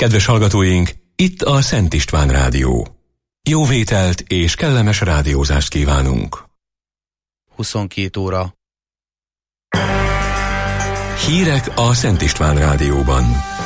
Kedves hallgatóink, itt a Szent István Rádió. Jó vételt és kellemes rádiózást kívánunk. 22 óra. Hírek a Szent István Rádióban.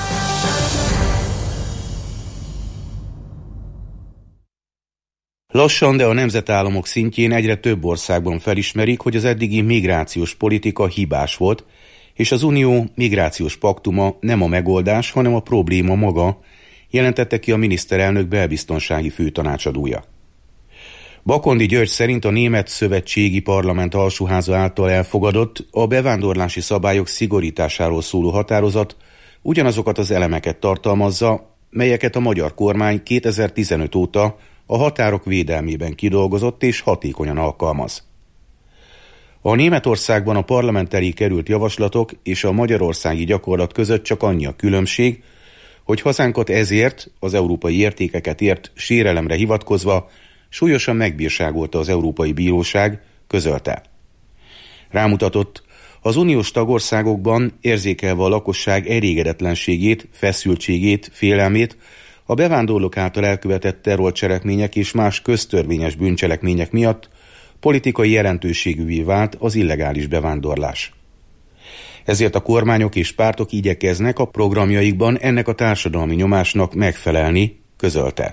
Lassan, de a nemzetállamok szintjén egyre több országban felismerik, hogy az eddigi migrációs politika hibás volt, és az Unió migrációs paktuma nem a megoldás, hanem a probléma maga, jelentette ki a miniszterelnök belbiztonsági főtanácsadója. Bakondi György szerint a Német Szövetségi Parlament alsóháza által elfogadott, a bevándorlási szabályok szigorításáról szóló határozat ugyanazokat az elemeket tartalmazza, melyeket a magyar kormány 2015 óta a határok védelmében kidolgozott és hatékonyan alkalmaz. A Németországban a parlament elé került javaslatok és a magyarországi gyakorlat között csak annyi a különbség, hogy hazánkat ezért, az európai értékeket ért sérelemre hivatkozva súlyosan megbírságolta az Európai Bíróság, közölte. Rámutatott, az uniós tagországokban érzékelve a lakosság elégedetlenségét, feszültségét, félelmét, a bevándorlók által elkövetett terrorcselekmények és más köztörvényes bűncselekmények miatt politikai jelentőségűvé vált az illegális bevándorlás. Ezért a kormányok és pártok igyekeznek a programjaikban ennek a társadalmi nyomásnak megfelelni, közölte.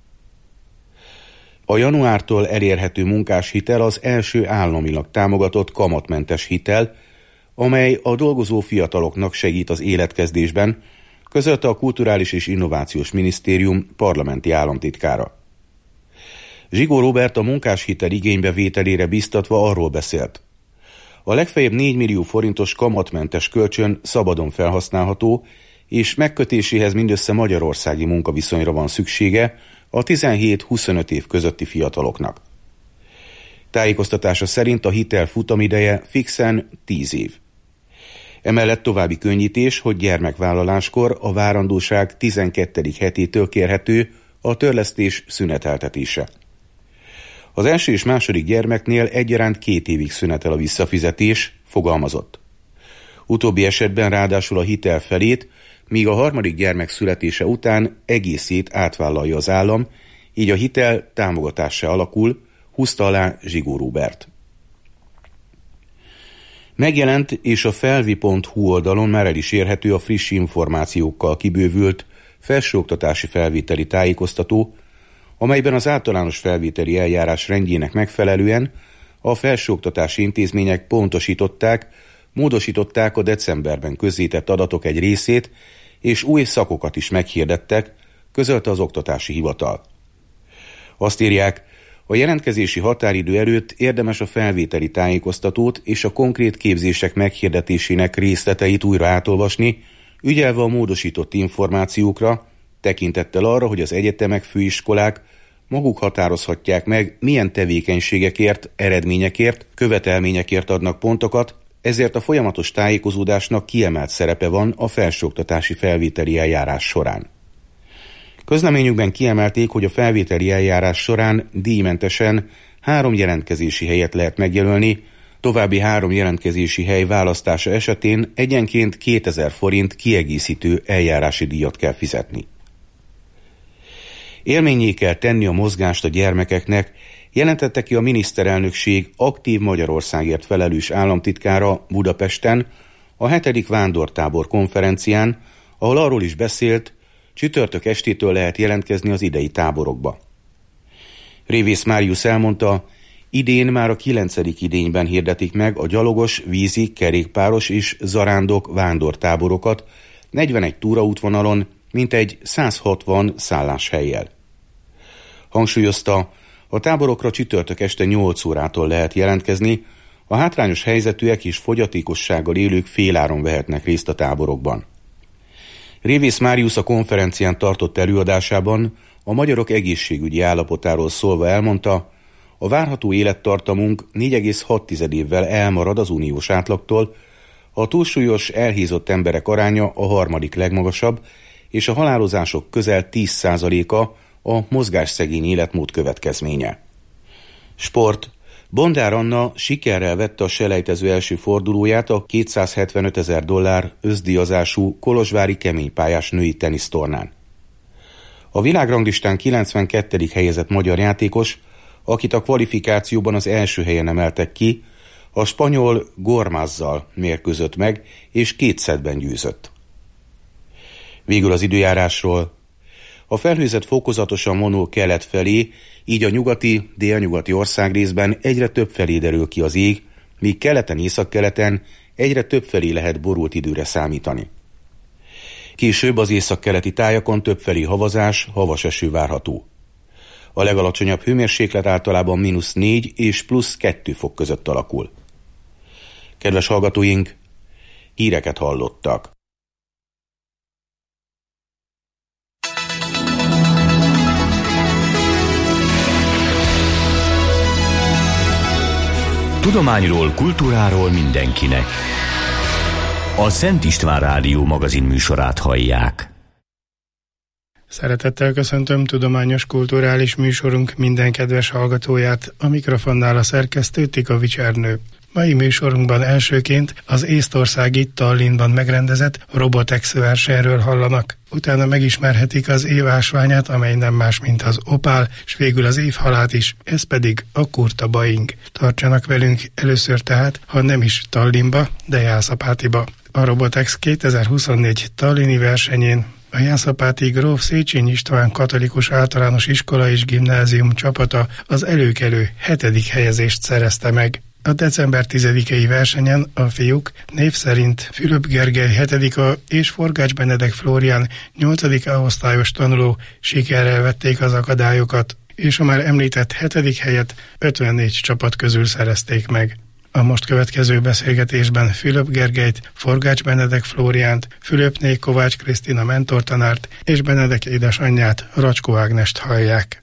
A januártól elérhető munkáshitel az első államilag támogatott kamatmentes hitel, amely a dolgozó fiataloknak segít az életkezdésben, közölte a Kulturális és Innovációs Minisztérium parlamenti államtitkára. Zsigó Róbert a munkáshitel igénybevételére biztatva arról beszélt. A legfeljebb 4 millió forintos kamatmentes kölcsön szabadon felhasználható, és megkötéséhez mindössze magyarországi munkaviszonyra van szüksége a 17-25 év közötti fiataloknak. Tájékoztatása szerint a hitel futamideje fixen 10 év. Emellett további könnyítés, hogy gyermekvállaláskor a várandóság 12. hetétől kérhető a törlesztés szüneteltetése. Az első és második gyermeknél egyaránt 2 évig szünetel a visszafizetés, fogalmazott. Utóbbi esetben ráadásul a hitel felét, míg a harmadik gyermek születése után egészét átvállalja az állam, így a hitel támogatássá alakul, húzta alá Zsigó Róbert. Megjelent és a felvi.hu oldalon már el is érhető a friss információkkal kibővült felsőoktatási felvételi tájékoztató, amelyben az általános felvételi eljárás rendjének megfelelően a felsőoktatási intézmények módosították a decemberben közzétett adatok egy részét, és új szakokat is meghirdettek, közölte az Oktatási Hivatal. Azt írják, a jelentkezési határidő előtt érdemes a felvételi tájékoztatót és a konkrét képzések meghirdetésének részleteit újra átolvasni, ügyelve a módosított információkra, tekintettel arra, hogy az egyetemek, főiskolák maguk határozhatják meg, milyen tevékenységekért, eredményekért, követelményekért adnak pontokat, ezért a folyamatos tájékozódásnak kiemelt szerepe van a felsőoktatási felvételi eljárás során. Közleményükben kiemelték, hogy a felvételi eljárás során díjmentesen 3 jelentkezési helyet lehet megjelölni, további 3 jelentkezési hely választása esetén egyenként 2000 forint kiegészítő eljárási díjat kell fizetni. Élménnyé kell tenni a mozgást a gyermekeknek, jelentette ki a miniszterelnökség aktív Magyarországért felelős államtitkára Budapesten a 7. vándortábor konferencián, ahol arról is beszélt, csütörtök estétől lehet jelentkezni az idei táborokba. Révész Máriusz elmondta, idén már a 9. idényben hirdetik meg a gyalogos, vízi, kerékpáros és zarándok vándortáborokat 41 túraútvonalon, mintegy 160 szálláshelyjel. Hangsúlyozta, a táborokra csütörtök este 8 órától lehet jelentkezni, a hátrányos helyzetűek és fogyatékossággal élők féláron vehetnek részt a táborokban. Révész Máriusz a konferencián tartott előadásában a magyarok egészségügyi állapotáról szólva elmondta, a várható élettartamunk 4,6 évvel elmarad az uniós átlagtól, a túlsúlyos, elhízott emberek aránya a 3. legmagasabb, és a halálozások közel 10%-a a mozgásszegény életmód következménye. Sport. Bondár Anna sikerrel vette a selejtező első fordulóját a $275,000 összdíjazású kolozsvári keménypályás női tenisztornán. A világranglistán 92. helyezett magyar játékos, akit a kvalifikációban az első helyen emeltek ki, a spanyol Gormázzal mérkőzött meg, és 2 szettben győzött. Végül az időjárásról. A felhőzet fokozatosan vonul kelet felé, így a nyugati, délnyugati országrészben egyre több felé derül ki az ég, míg keleten, északkeleten egyre több felé lehet borult időre számítani. Később az északkeleti tájakon többfelé havazás, havas eső várható. A legalacsonyabb hőmérséklet általában -4 és +2 fok között alakul. Kedves hallgatóink, híreket hallottak. Tudományról, kultúráról mindenkinek. A Szent István Rádió magazin műsorát hallják. Szeretettel köszöntöm tudományos kulturális műsorunk minden kedves hallgatóját, a mikrofonnál a szerkesztő Tikovics Ernő. Mai műsorunkban elsőként az észtországi Tallinnban megrendezett Robotex versenyről hallanak. Utána megismerhetik az év ásványát, amely nem más, mint az opál, és végül az év halát is, ez pedig a kurta Boeing. Tartsanak velünk először tehát, ha nem is Tallinnba, de Jászapátiba. A Robotex 2024 tallini versenyén a jászapáti Gróf Széchenyi István Katolikus Általános Iskola és Gimnázium csapata az előkelő 7. helyezést szerezte meg. A december 10-i versenyen a fiúk név szerint Fülöp Gergely 7. és Forgács Benedek Flórián 8. osztályos tanuló sikerrel vették az akadályokat, és a már említett 7. helyet 54 csapat közül szerezték meg. A most következő beszélgetésben Fülöp Gergelyt, Forgács Benedek Flóriánt, Fülöpné Kovács Krisztina mentortanárt és Benedek édesanyját, Racskó Ágnest hallják.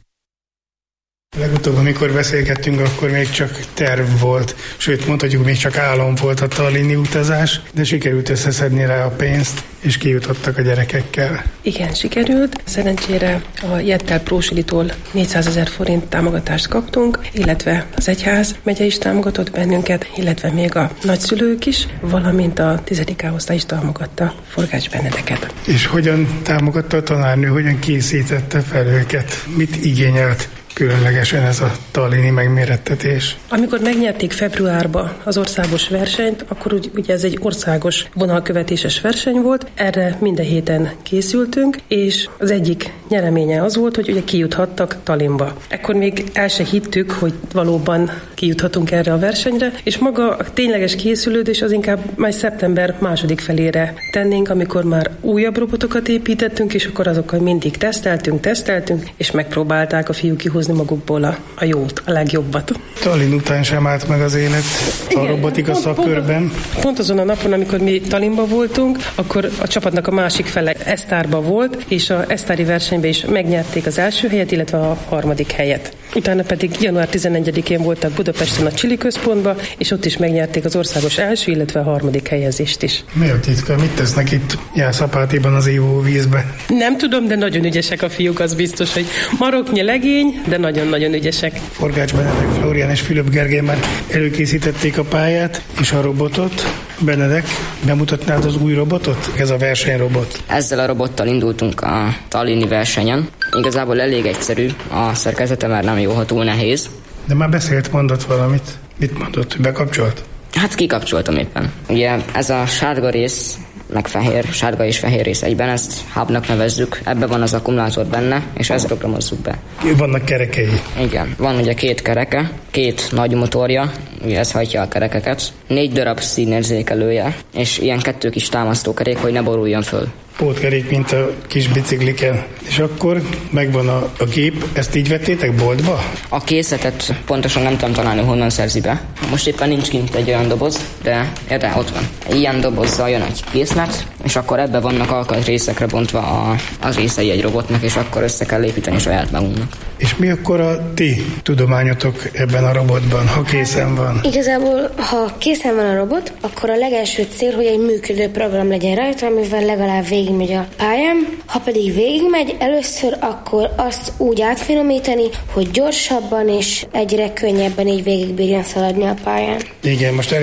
Legutóbb, amikor beszélgettünk, akkor még csak terv volt, sőt mondhatjuk, még csak álom volt a tallini utazás, de sikerült összeszedni rá a pénzt, és kijutottak a gyerekekkel. Igen, sikerült. Szerencsére a Jettel Prósilitól 400 000 forint támogatást kaptunk, illetve az egyház megye is támogatott bennünket, illetve még a nagyszülők is, valamint a 10. osztály is támogatta Forgács Benedeket. És hogyan támogatta a tanárnő, hogyan készítette fel őket? Mit igényelt különlegesen ez a tallini megmérettetés? Amikor megnyerték februárban az országos versenyt, akkor ugye ez egy országos vonalkövetéses verseny volt, erre minden héten készültünk, és az egyik nyereménye az volt, hogy ugye kijuthattak Tallinnba. Ekkor még el se hittük, hogy valóban kijuthatunk erre a versenyre, és maga a tényleges készülődés az inkább majd szeptember második felére tennénk, amikor már újabb robotokat építettünk, és akkor azokkal mindig teszteltünk, és megpróbálták a fiúk kihozni magukból a jót, a legjobbat. Tallinn után sem állt meg az élet a robotika szakkörben. Pont azon a napon, amikor mi Tallinnban voltunk, akkor a csapatnak a másik fele Esztárban volt, és a esztári versenyben is megnyerték az első helyet, illetve a 3. helyet. Utána pedig január 14-én voltak Budapesten a Csili központban, és ott is megnyerték az országos első, illetve a 3. helyezést is. Mi a titka? Mit tesznek itt Jászapátiban az ivóvízbe? Nem tudom, de nagyon ügyesek a fiúk, az biztos, hogy maroknyi legény, de nagyon-nagyon ügyesek. Forgács Benedek Flórián és Fülöp Gergely már előkészítették a pályát és a robotot. Benedek, bemutatnád az új robotot? Ez a versenyrobot. Ezzel a robottal indultunk a tallini versenyen. Igazából elég egyszerű, a szerkezete már nem jó, ha túl nehéz. De már mondott valamit. Mit mondott, hogy bekapcsolt? Hát kikapcsoltam éppen. Ugye ez a sárga rész, meg fehér, sárga és fehér rész egyben, ezt hubnak nevezzük, ebben van az akkumulátor benne, és ezt programozzuk be. Vannak kerekei. Igen, van ugye 2 kereke, 2 nagy motorja, ugye ez hajtja a kerekeket, 4 darab színérzékelője, és ilyen 2 kis támasztókerék, hogy ne boruljon föl. Pótkerék, mint a kis bicikliken. És akkor megvan a gép, ezt így vettétek boltba? A készletet pontosan nem tudom találni, honnan szerzi be. Most éppen nincs kint egy olyan doboz, de ott van. Ilyen dobozzal jön egy készlet, és akkor ebbe vannak alkatrészekre bontva az részei egy robotnak, és akkor össze kell építeni saját magunknak. És mi akkor a ti tudományotok ebben a robotban, ha készen van? Igazából, ha készen van a robot, akkor a legelső cél, hogy egy működő program legyen rajta, amivel legalább végigmegy a pályán. Ha pedig végigmegy, először akkor azt úgy átfinomítani, hogy gyorsabban és egyre könnyebben így végigbírjon szaladni a pályán. Igen, most elindult,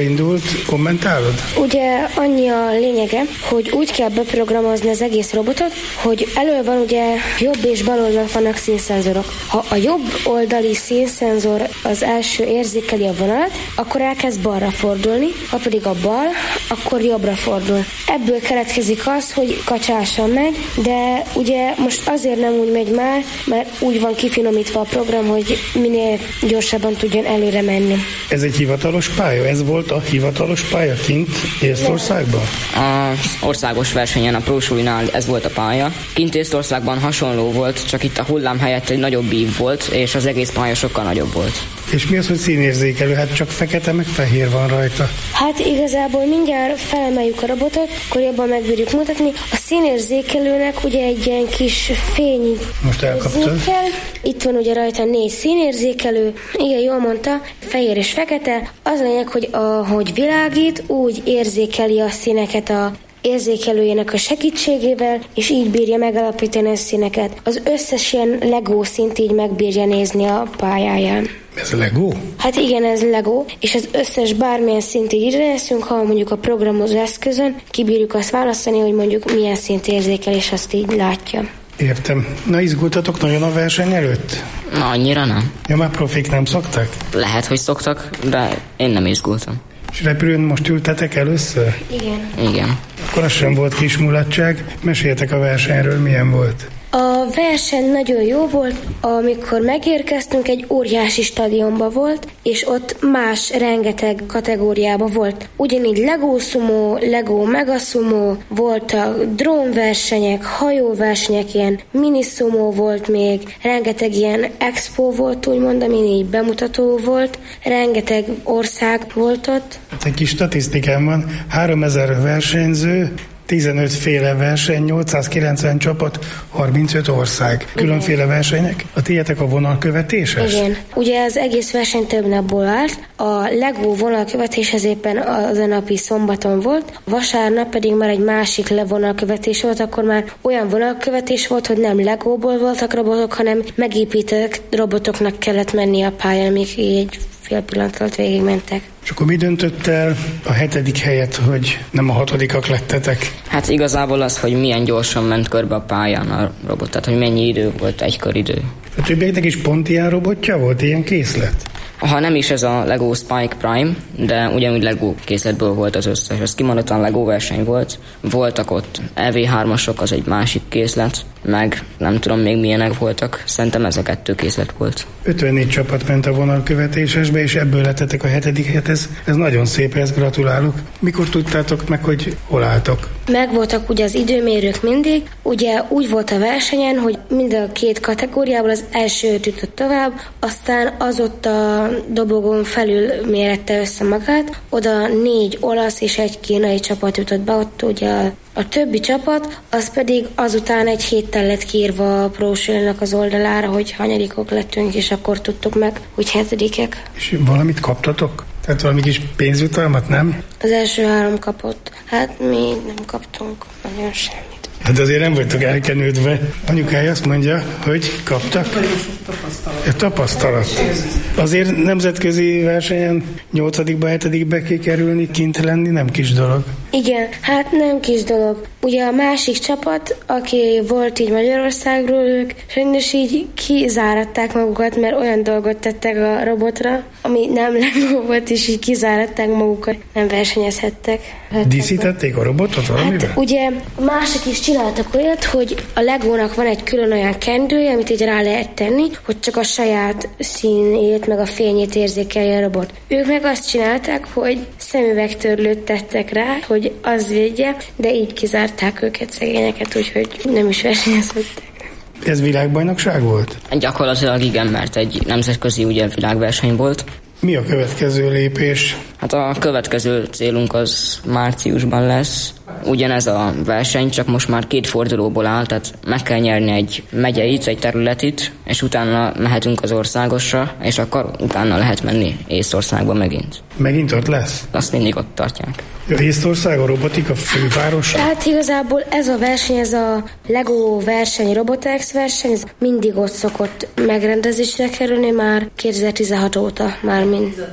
kommentálod? Ugye annyi a lényege, hogy úgy kell beprogramozni az egész robotot, hogy elől van ugye jobb és bal oldalon vannak színszenzorok. Ha a jobb oldali színszenzor az első érzékeli a vonalat, akkor elkezd balra fordulni, ha pedig a bal, akkor jobbra fordul. Ebből keletkezik az, hogy kacsásan megy, de ugye most azért nem úgy megy már, mert úgy van kifinomítva a program, hogy minél gyorsabban tudjon előre menni. Ez egy hivatalos pálya? Ez volt a hivatalos pálya kint Észtországban? Az országos versenyen, a Pro-sulinál ez volt a pálya. Kint Észtországban hasonló volt, csak itt a hullám helyett egy nagyobb ív volt, és az egész pálya sokkal nagyobb volt. És mi az, hogy színérzékelő? Hát csak fekete meg fehér van rajta. Hát igazából mindjárt felemeljük a robotot, akkor jobban megbírjuk mutatni. A színérzékelőnek ugye egy ilyen kis fény. Most elkaptad. Itt van ugye rajta 4 színérzékelő. Igen, jól mondta, fehér és fekete. Az a lényeg, hogy ahogy világít, úgy érzékeli a színeket a érzékelőjének a segítségével, és így bírja megalapítani a színeket. Az összes ilyen Lego szint így megbírja nézni a pályáján. Ez Lego? Hát igen, ez Lego, és az összes bármilyen szint így ide leszünk, ha mondjuk a programozó eszközön kibírjuk azt választani, hogy mondjuk milyen szint érzékel, és azt így látja. Értem. Na, izgultatok nagyon a verseny előtt? Na, annyira nem. Ja, már profik nem szoktak? Lehet, hogy szoktak, de én nem izgultam. És repülőn most ültetek először? Igen. Akkor az sem volt kis mulatság. Meséljetek a versenyről, milyen volt? A verseny nagyon jó volt, amikor megérkeztünk, egy óriási stadionba volt, és ott más rengeteg kategóriába volt. Ugyanígy Lego Sumo, Lego Mega Sumo, voltak drónversenyek, hajóversenyek, ilyen mini sumo volt még, rengeteg ilyen expo volt, úgymond, amin így bemutató volt, rengeteg ország volt ott. Hát egy kis statisztikám van, 3000 versenyző, 15 féle verseny, 890 csapat, 35 ország. Különféle versenyek. A tiétek a vonalkövetéses? Igen. Ugye az egész verseny több napból állt. A Lego vonalkövetéshez éppen az a napi szombaton volt, vasárnap pedig már egy másik vonalkövetés volt, akkor már olyan vonalkövetés volt, hogy nem Legóból voltak robotok, hanem megépített robotoknak kellett menni a pályán, amik egy fél pillanat alatt végigmentek. És akkor mi döntött el a 7. helyet, hogy nem a 6-ak lettetek? Hát igazából az, hogy milyen gyorsan ment körbe a pályán a robot, tehát hogy mennyi idő volt, egy köridő. A többieknek is pont ilyen robotja volt, ilyen készlet? Ha nem is ez a Lego Spike Prime, de ugyanúgy Lego készletből volt az összes. Ez kimondottan Lego verseny volt. Voltak ott EV3-asok, az egy másik készlet, meg nem tudom még milyenek voltak. Szerintem ez a 2 készlet volt. 54 csapat ment a vonalkövetésesbe, és ebből lettetek a 7. helyet. Ez nagyon szép, ezt gratulálok. Mikor tudtátok meg, hogy hol álltok? Megvoltak ugye az időmérők mindig. Ugye úgy volt a versenyen, hogy mind a 2 kategóriából az első jutott tovább, aztán az ott a dobogón felül mérette össze magát. Oda 4 olasz és egy kínai csapat jutott be, ott ugye a többi csapat, az pedig azután egy héttel lett kiírva a Pro-sulinak az oldalára, hogy hanyadikok lettünk, és akkor tudtuk meg, hogy 7-ek. És valamit kaptatok? Tehát valami kis pénzjutalmat, nem? Az első 3 kapott. Hát mi nem kaptunk nagyon semmit. Hát azért nem vagytok elkenődve. Anyukája azt mondja, hogy kaptak. Tapasztalat. Azért nemzetközi versenyen 8-ba, 7-be kikerülni, kint lenni nem kis dolog. Igen, hát nem kis dolog. Ugye a másik csapat, aki volt így Magyarországról, ők sajnos így kizáratták magukat, mert olyan dolgot tettek a robotra, ami nem Lego volt, és így kizáratták magukat, nem versenyezhettek. Díszítették a robotot valamivel? Hát ugye mások is csináltak olyat, hogy a Legónak van egy külön olyan kendője, amit így rá lehet tenni, hogy csak a saját színét, meg a fényét érzékelje a robot. Ők meg azt csinálták, hogy szemüvegtörlőt tettek rá, hogy az védje, de így kizárták őket, szegényeket, úgyhogy nem is versenyezhettek. Ez világbajnokság volt? Gyakorlatilag igen, mert egy nemzetközi ugye világverseny volt. Mi a következő lépés? Hát a következő célunk az márciusban lesz. Ugyanez a verseny, csak most már 2 fordulóból áll, tehát meg kell nyerni egy megyeit, egy területit, és utána mehetünk az országosra, és akkor utána lehet menni Észtországba megint. Megint ott lesz? Azt mindig ott tartják. Észtország a robotika fővárosa? Hát igazából ez a verseny, ez a Lego verseny, Robotex verseny, ez mindig ott szokott megrendezésre kerülni már 2016 óta, már mind.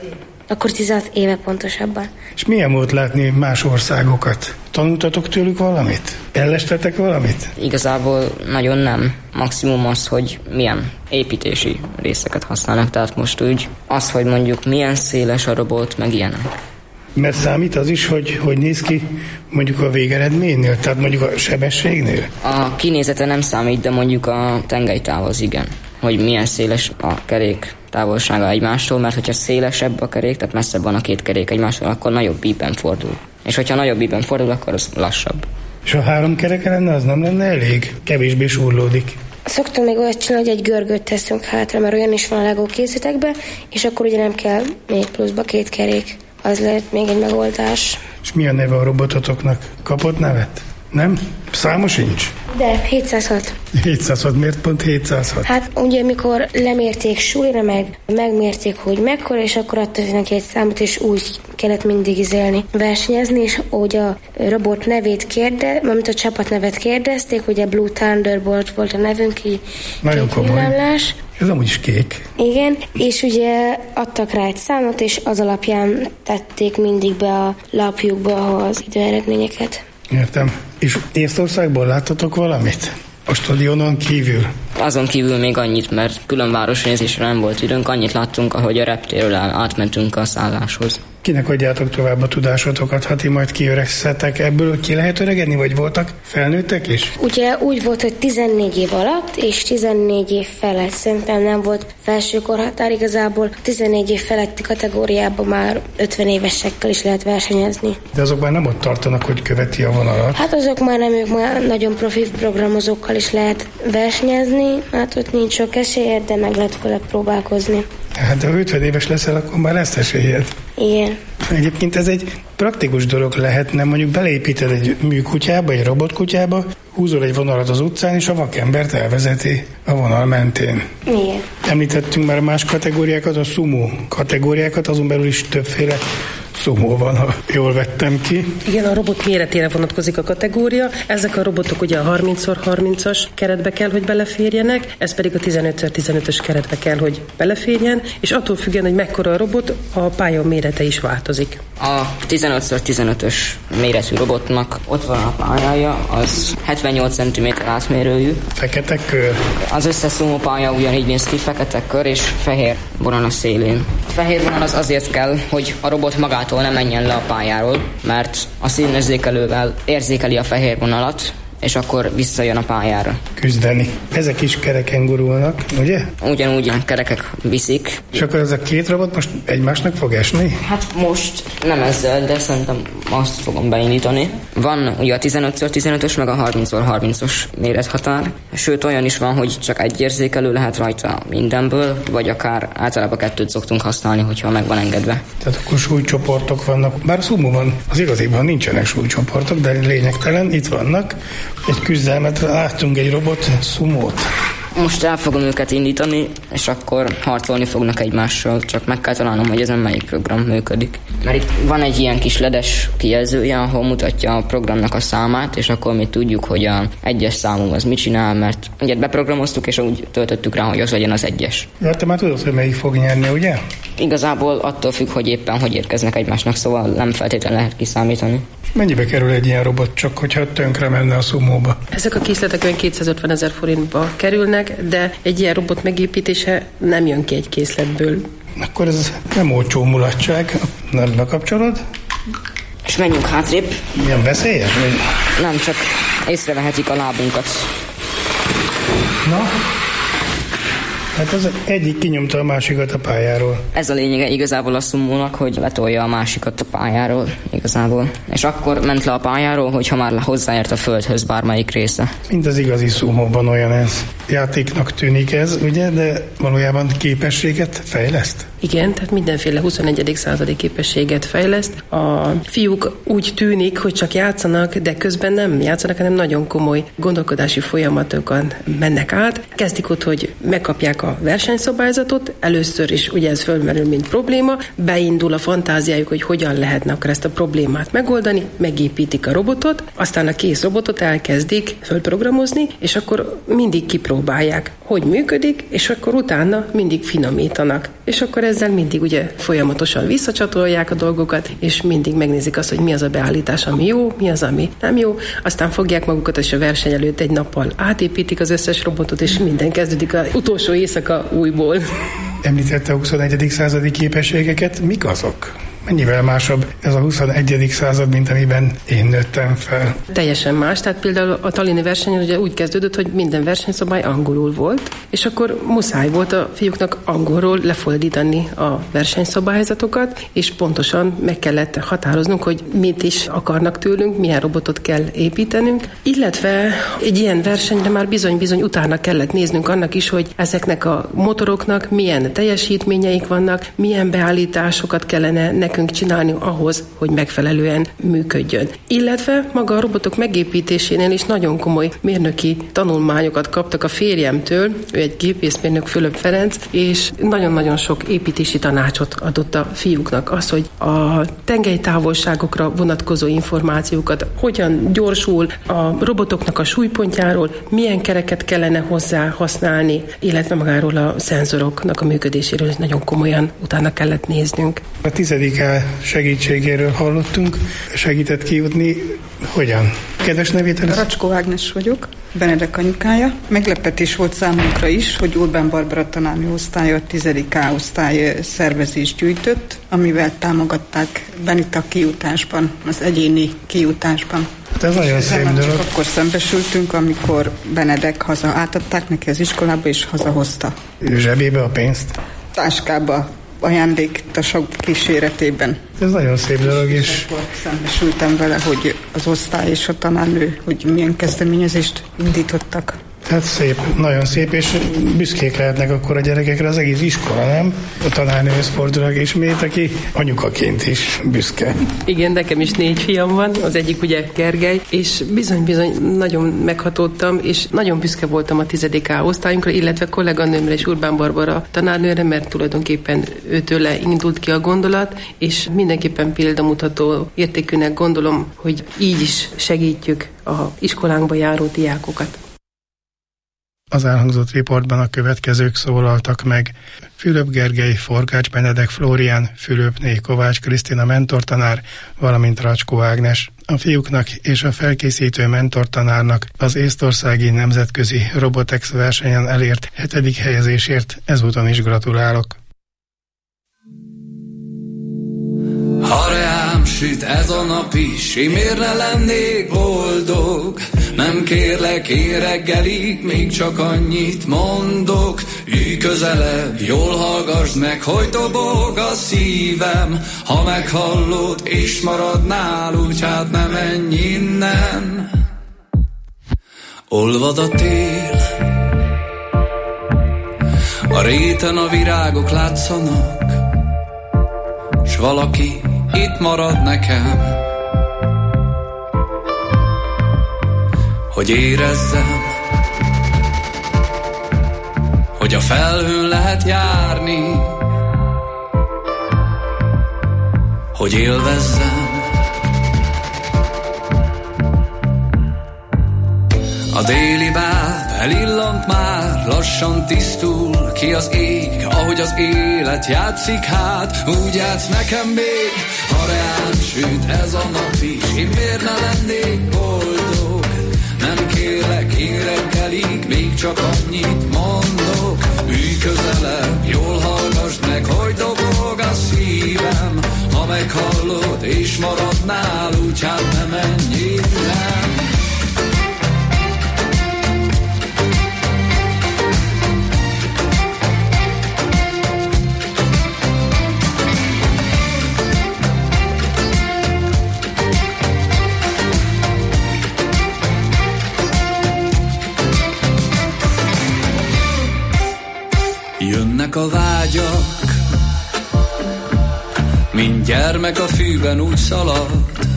akkor 16 éve pontosabban. És milyen volt látni más országokat? Tanultatok tőlük valamit? Ellestetek valamit? Igazából nagyon nem. Maximum az, hogy milyen építési részeket használnak, tehát most úgy az, hogy mondjuk milyen széles a robot, meg ilyenek. Mert számít az is, hogy néz ki mondjuk a végeredménynél, tehát mondjuk a sebességnél? A kinézete nem számít, de mondjuk a tengelytáv az igen. Hogy milyen széles a kerék távolsága egymástól, mert hogyha szélesebb a kerék, tehát messzebb van a két kerék egymástól, akkor nagyobb íben fordul. És hogyha nagyobb íben fordul, akkor az lassabb. És ha 3 kereke lenne, az nem lenne elég? Kevésbé surlódik. Szoktam még olyat csinálni, hogy egy görgőt teszünk hátra, mert olyan is van a LEGO készletekben, és akkor ugye nem kell még pluszba 2 kerék. Az lehet még egy megoldás. És mi a neve a robototoknak? Kapott nevet? Nem? Száma sincs? De 706. 706, miért pont 706? Hát ugye mikor lemérték súlyra, megmérték, hogy mekkora, és akkor adtak neki egy számot, és úgy kellett mindig versenyezni, és hogy a robot nevét mint a csapat nevet kérdezték, ugye Blue Thunderbolt volt a nevünk, így nagyon komoly. Ez amúgy is kék. Igen, és ugye adtak rá egy számot, és az alapján tették mindig be a lapjukba az időeredményeket. Értem. És Észtországból láttatok valamit? A stadionon kívül? Azon kívül még annyit, mert külön városnézésre nem volt időnk, annyit láttunk, ahogy a reptérről átmentünk a szálláshoz. Kinek adjátok tovább a tudásotokat, ha ti majd kiöregszetek? Ebből ki lehet öregedni, vagy voltak felnőttek is? Ugye úgy volt, hogy 14 év alatt és 14 év felett. Szerintem nem volt felső korhatár igazából. 14 év feletti kategóriában már 50 évesekkel is lehet versenyezni. De azok már nem ott tartanak, hogy követi a vonalat? Hát azok már nem, ők már nagyon profi programozókkal is lehet versenyezni. Hát ott nincs sok esélyed, de meg lehet vele próbálkozni. Hát ha 50 éves leszel, akkor már lesz esélyed. Igen. Egyébként ez egy praktikus dolog lehetne, mondjuk beleépíted egy műkutyába, egy robotkutyába, húzol egy vonalat az utcán, és a vakembert elvezeti a vonal mentén. Igen. Említettünk már más kategóriákat, a sumo kategóriákat, azon belül is többféle sumo van, ha jól vettem ki. Igen, a robot méretére vonatkozik a kategória. Ezek a robotok ugye a 30x30-as keretbe kell, hogy beleférjenek, ez pedig a 15x15-ös keretbe kell, hogy beleférjen, és attól függően, hogy mekkora a robot, a pálya mérete is változik. A 15x15-ös méretű robotnak ott van a pályája, az 78 cm átmérőjű. Fekete kör. Az összes sumo pálya ugyanígy néz ki, fekete kör és fehér vonal a szélén. A fehér vonal az azért kell, hogy a robot magától ne menjen le a pályáról, mert a színérzékelővel érzékeli a fehér vonalat, és akkor visszajön a pályára. Küzdeni. Ezek is kereken gurulnak, ugye? Ugyanúgy kerekek viszik. És akkor ez a 2 robot most egymásnak fog esni? Hát most nem ezzel, de szerintem azt fogom beindítani. Van ugye a 15x15-ös, meg a 30x30-os mérethatár. Sőt, olyan is van, hogy csak egy érzékelő lehet rajta mindenből, vagy akár általában 2 szoktunk használni, hogyha meg van engedve. Tehát akkor súlycsoportok vannak. Bár szumóban az igaziban nincsenek súlycsoportok, de lényegtelen, itt vannak. Egy küzdelmet láttunk, egy robot szumót. Most el fogom őket indítani, és akkor harcolni fognak egymással, csak meg kell találnom, hogy ezen melyik program működik. Mert itt van egy ilyen kis ledes kijelzője, ahol mutatja a programnak a számát, és akkor mi tudjuk, hogy a 1-es számú az mit csinál, mert ugye beprogramoztuk, és úgy töltöttük rá, hogy az legyen az 1-es. Ja, te már tudod, hogy melyik fog nyerni, ugye? Igazából attól függ, hogy éppen hogy érkeznek egymásnak, szóval nem feltétlenül lehet kiszámítani. Mennyibe kerül egy ilyen robot, csak hogyha tönkre menne a szumóba? Ezek a készletek olyan 250 000 forintba kerülnek, de egy ilyen robot megépítése nem jön ki egy készletből. Akkor ez nem olcsó mulatság, nem bekapcsolod? És menjünk hátrébb. Milyen veszélyes? Vagy? Nem, csak észrevehetik a lábunkat. Na? Hát az egyik kinyomta a másikat a pályáról. Ez a lényege igazából a szumónak, hogy letolja a másikat a pályáról igazából. És akkor ment le a pályáról, hogyha már hozzáért a földhöz bármelyik része. Mint az igazi szumóban olyan ez. Játéknak tűnik ez, ugye, de valójában képességet fejleszt? Igen, tehát mindenféle 21. századi képességet fejleszt. A fiúk úgy tűnik, hogy csak játszanak, de közben nem játszanak, hanem nagyon komoly gondolkodási folyamatokon mennek át. Kezdik ott, hogy megkapják a versenyszabályzatot, először is ugye ez fölmerül, mint probléma, beindul a fantáziájuk, hogy hogyan lehetne akkor ezt a problémát megoldani, megépítik a robotot, aztán a kész robotot elkezdik fölprogramozni, és akkor mindig kipróbálják kipróbálják, hogy működik, és akkor utána mindig finomítanak. És akkor ezzel mindig ugye folyamatosan visszacsatolják a dolgokat, és mindig megnézik azt, hogy mi az a beállítás, ami jó, mi az, ami nem jó. Aztán fogják magukat, és a verseny előtt egy nappal átépítik az összes robotot, és minden kezdődik az utolsó éjszaka újból. Említette a 21. századi képességeket, mik azok? Mennyivel másabb ez a 21. század, mint amiben én nőttem fel? Teljesen más, tehát például a Tallinni versenyen ugye úgy kezdődött, hogy minden versenyszabály angolul volt, és akkor muszáj volt a fiúknak angolról lefordítani a versenyszabályzatokat, és pontosan meg kellett határoznunk, hogy mit is akarnak tőlünk, milyen robotot kell építenünk, illetve egy ilyen versenyre már bizony-bizony utána kellett néznünk annak is, hogy ezeknek a motoroknak milyen teljesítményeik vannak, milyen beállításokat kellene nekünk csinálni ahhoz, hogy megfelelően működjön. Illetve maga a robotok megépítésénél is nagyon komoly mérnöki tanulmányokat kaptak a férjemtől, ő egy gépészmérnök, Fülöp Ferenc, és nagyon-nagyon sok építési tanácsot adott a fiúknak. Az, hogy a tengelytávolságokra vonatkozó információkat, hogyan gyorsul a robotoknak a súlypontjáról, milyen kereket kellene hozzá használni, illetve magáról a szenzoroknak a működéséről nagyon komolyan utána kellett néznünk. A 10. segítségéről hallottunk, segített kijutni. Hogyan? Kedves nevét? Racskó Ágnes vagyok, Benedek anyukája. Meglepetés volt számunkra is, hogy Urbán Barbara tanárnő osztálya, a 10. A osztály szervezést gyűjtött, amivel támogatták Benit a kijutásban, az egyéni kijutásban. Ez nagyon szép dolog. Akkor szembesültünk, amikor Benedek átadták neki az iskolába, és hazahozta. Ő zsebébe a pénzt? Táskába, ajándéktasak kíséretében. Ez nagyon szép dolog is. Akkor szembesültem vele, hogy az osztály és a tanárnő, hogy milyen kezdeményezést indítottak. Hát szép, nagyon szép, és büszkék lehetnek akkor a gyerekekre, az egész iskola, nem? A tanárnőhöz fordulnak ismét, aki anyukaként is büszke. Igen, nekem is 4 fiam van, az egyik ugye Gergely, és bizony-bizony nagyon meghatódtam, és nagyon büszke voltam a 10. A osztályunkra, illetve kolléganőmre és Urbán Barbara tanárnőre, mert tulajdonképpen őtőle indult ki a gondolat, és mindenképpen példamutató értékűnek gondolom, hogy így is segítjük a iskolánkba járó diákokat. Az elhangzott riportban a következők szólaltak meg: Fülöp Gergely, Forgács Benedek Flórián, Fülöpné Kovács Krisztina mentortanár, valamint Racskó Ágnes. A fiúknak és a felkészítő mentortanárnak az észtországi nemzetközi Robotex versenyen elért 7. helyezésért ezúton is gratulálok. Ha rám süt ez a nap is, én miért ne lennék boldog? Nem kérlek én reggelig, még csak annyit mondok. Ülj közelebb, jól hallgassd meg, hogy dobog a szívem. Ha meghallod és maradnál, úgy hát ne menj innen. Olvad a tél, a réten a virágok látszanak, s valaki itt marad nekem, hogy érezzem, hogy a felhőn lehet járni, hogy élvezzem. A déli báb elillant már, lassan tisztul ki az ég, ahogy az élet játszik, hát úgy játsz nekem még. Ha reám süt ez a nap is, én miért ne lennék boldog? Nem kérlek én reggelig, még csak annyit mondok. Ülj közelebb, jól hallgassd meg, hogy dobog a szívem. Ha meghallod és maradnál, úgy hát ne menj innen. Jönnek a vágyak, mint gyermek a fűben úgy szalad.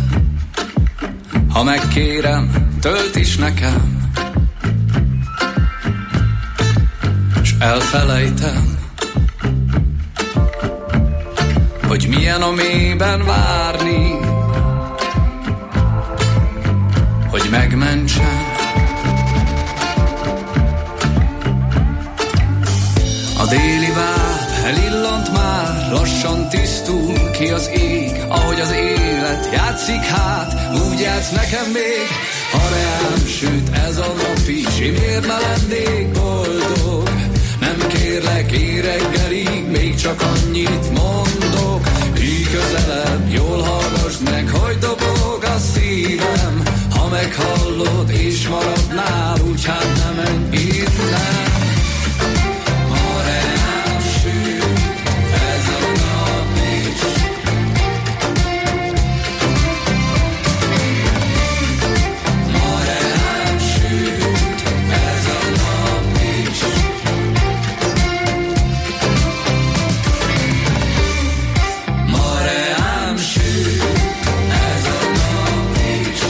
Ha megkérem, tölt is nekem, s elfelejtem, hogy milyen a mélyben várni, hogy megmentsem. déli báb elillant már, lassan tisztul ki az ég, ahogy az élet játszik hát, úgy játsz nekem még. Ha reám süt ez a nap is, én miért ne lennék boldog? Nem kérlek én reggelig, még csak annyit mondok. Ülj közelebb, jól hallgass meg, hogy dobog a szívem. Ha meghallod és maradnál, úgy hát nem menj innen. Ha reám süt ez a nap is, ha reám süt ez a nap is, ma reám süt ez a nap is.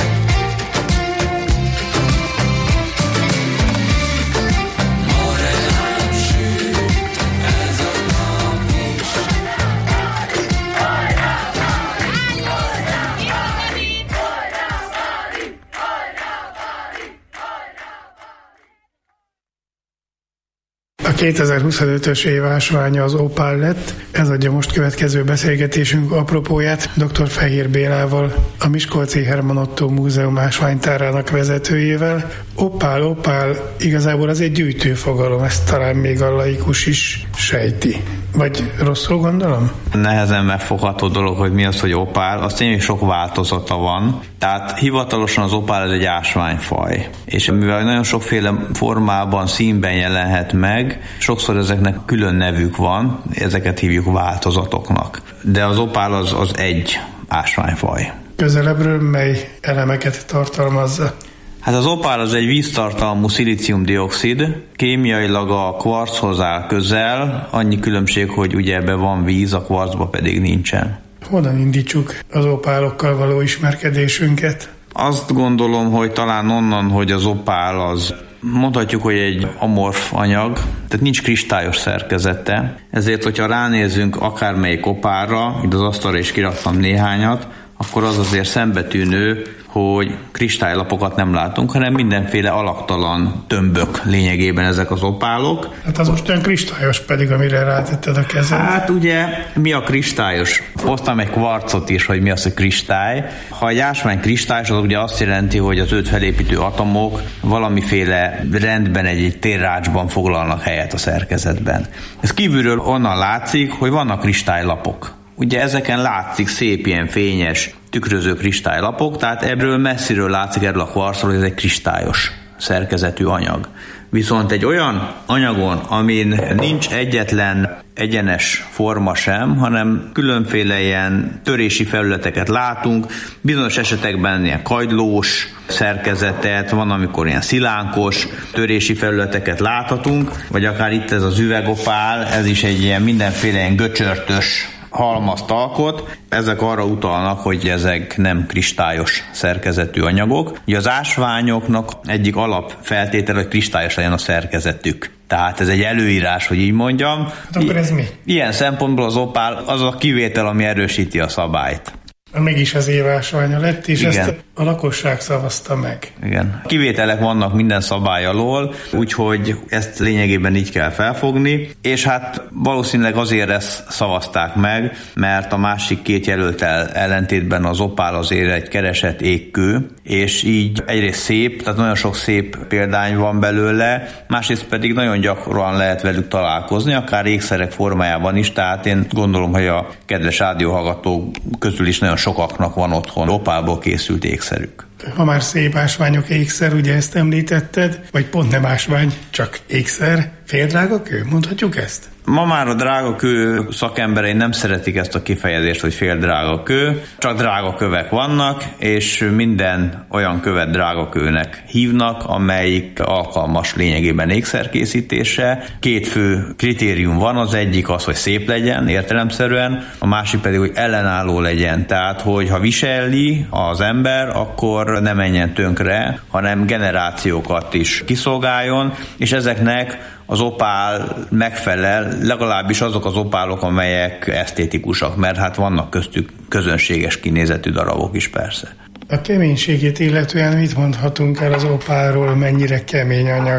A 2025-ös év ásványa az Opál lett, ez adja most következő beszélgetésünk apropóját dr. Fehér Bélával, a Miskolci Herman Ottó Múzeum ásványtárának vezetőjével. Opál, igazából az egy gyűjtő fogalom, ezt talán még a laikus is sejti. Vagy rosszul gondolom? Nehezen megfogható dolog, hogy mi az, hogy opál. Azt tényleg sok változata van. Tehát hivatalosan az opál ez egy ásványfaj. És mivel nagyon sokféle formában, színben jelenhet meg, sokszor ezeknek külön nevük van, ezeket hívjuk változatoknak. De az opál az egy ásványfaj. Közelebbről mely elemeket tartalmazza? Hát az opál az egy víztartalmú szilícium-dioxid, kémiailag a kvarchoz áll közel, annyi különbség, hogy ugye ebben van víz, a kvarcban pedig nincsen. Honnan indítsuk az opálokkal való ismerkedésünket? Azt gondolom, hogy talán onnan, hogy az opál az mondhatjuk, hogy egy amorf anyag, tehát nincs kristályos szerkezete, ezért, hogyha ránézünk akármelyik opálra, itt az asztalra is kiraktam néhányat, akkor az azért szembetűnő, hogy kristálylapokat nem látunk, hanem mindenféle alaktalan tömbök lényegében ezek az opálok. Hát az most olyan kristályos pedig, amire rátetted a kezed. Hát ugye, mi a kristályos? Hoztam egy kvarcot is, hogy mi az a kristály. Ha egy ásvány kristályos, az ugye azt jelenti, hogy az őt felépítő atomok valamiféle rendben, egy térrácsban foglalnak helyet a szerkezetben. Ez kívülről onnan látszik, hogy vannak kristálylapok. Ugye ezeken látszik szép ilyen fényes, tükröző kristálylapok, tehát ebből messziről látszik, erről a kvarcról, hogy ez egy kristályos szerkezetű anyag. Viszont egy olyan anyagon, amin nincs egyetlen egyenes forma sem, hanem különféle ilyen törési felületeket látunk, bizonyos esetekben ilyen kagylós szerkezetet, van amikor ilyen szilánkos törési felületeket láthatunk, vagy akár itt ez az üvegopál, ez is egy ilyen mindenféle ilyen göcsörtös halmazt alkot. Ezek arra utalnak, hogy ezek nem kristályos szerkezetű anyagok. Ugye az ásványoknak egyik alapfeltétele, hogy kristályos legyen a szerkezetük. Tehát ez egy előírás, hogy így mondjam. Hát akkor ez mi? Ilyen szempontból az opál az a kivétel, ami erősíti a szabályt. Mégis az évásványa lett, és igen, ezt a lakosság szavazta meg. Igen. Kivételek vannak minden szabály alól, úgyhogy ezt lényegében így kell felfogni, és hát valószínűleg azért ezt szavazták meg, mert a másik két jelölttel ellentétben az opál azért egy keresett égkő, és így egyrészt szép, tehát nagyon sok szép példány van belőle, másrészt pedig nagyon gyakran lehet velük találkozni, akár ékszerek formájában is, tehát én gondolom, hogy a kedves rádióhallgatók közül is nagyon sokaknak van otthon opálból készült ékszerük. Ha már szép ásványok ékszer, ugye ezt említetted, vagy pont nem ásvány, csak ékszer, féldrága kő, mondhatjuk ezt? Ma már a drága kő szakemberei nem szeretik ezt a kifejezést, hogy féldrága kő, csak drága kövek vannak, és minden olyan követ drága kőnek hívnak, amelyik alkalmas lényegében ékszerkészítésre. Két fő kritérium van, az egyik az, hogy szép legyen értelemszerűen, a másik pedig, hogy ellenálló legyen, tehát hogy ha viseli az ember, akkor ne menjen tönkre, hanem generációkat is kiszolgáljon, és ezeknek az opál megfelel, legalábbis azok az opálok, amelyek esztétikusak, mert hát vannak köztük közönséges kinézetű darabok is persze. A keménységét illetően mit mondhatunk el az opálról, mennyire kemény anyag?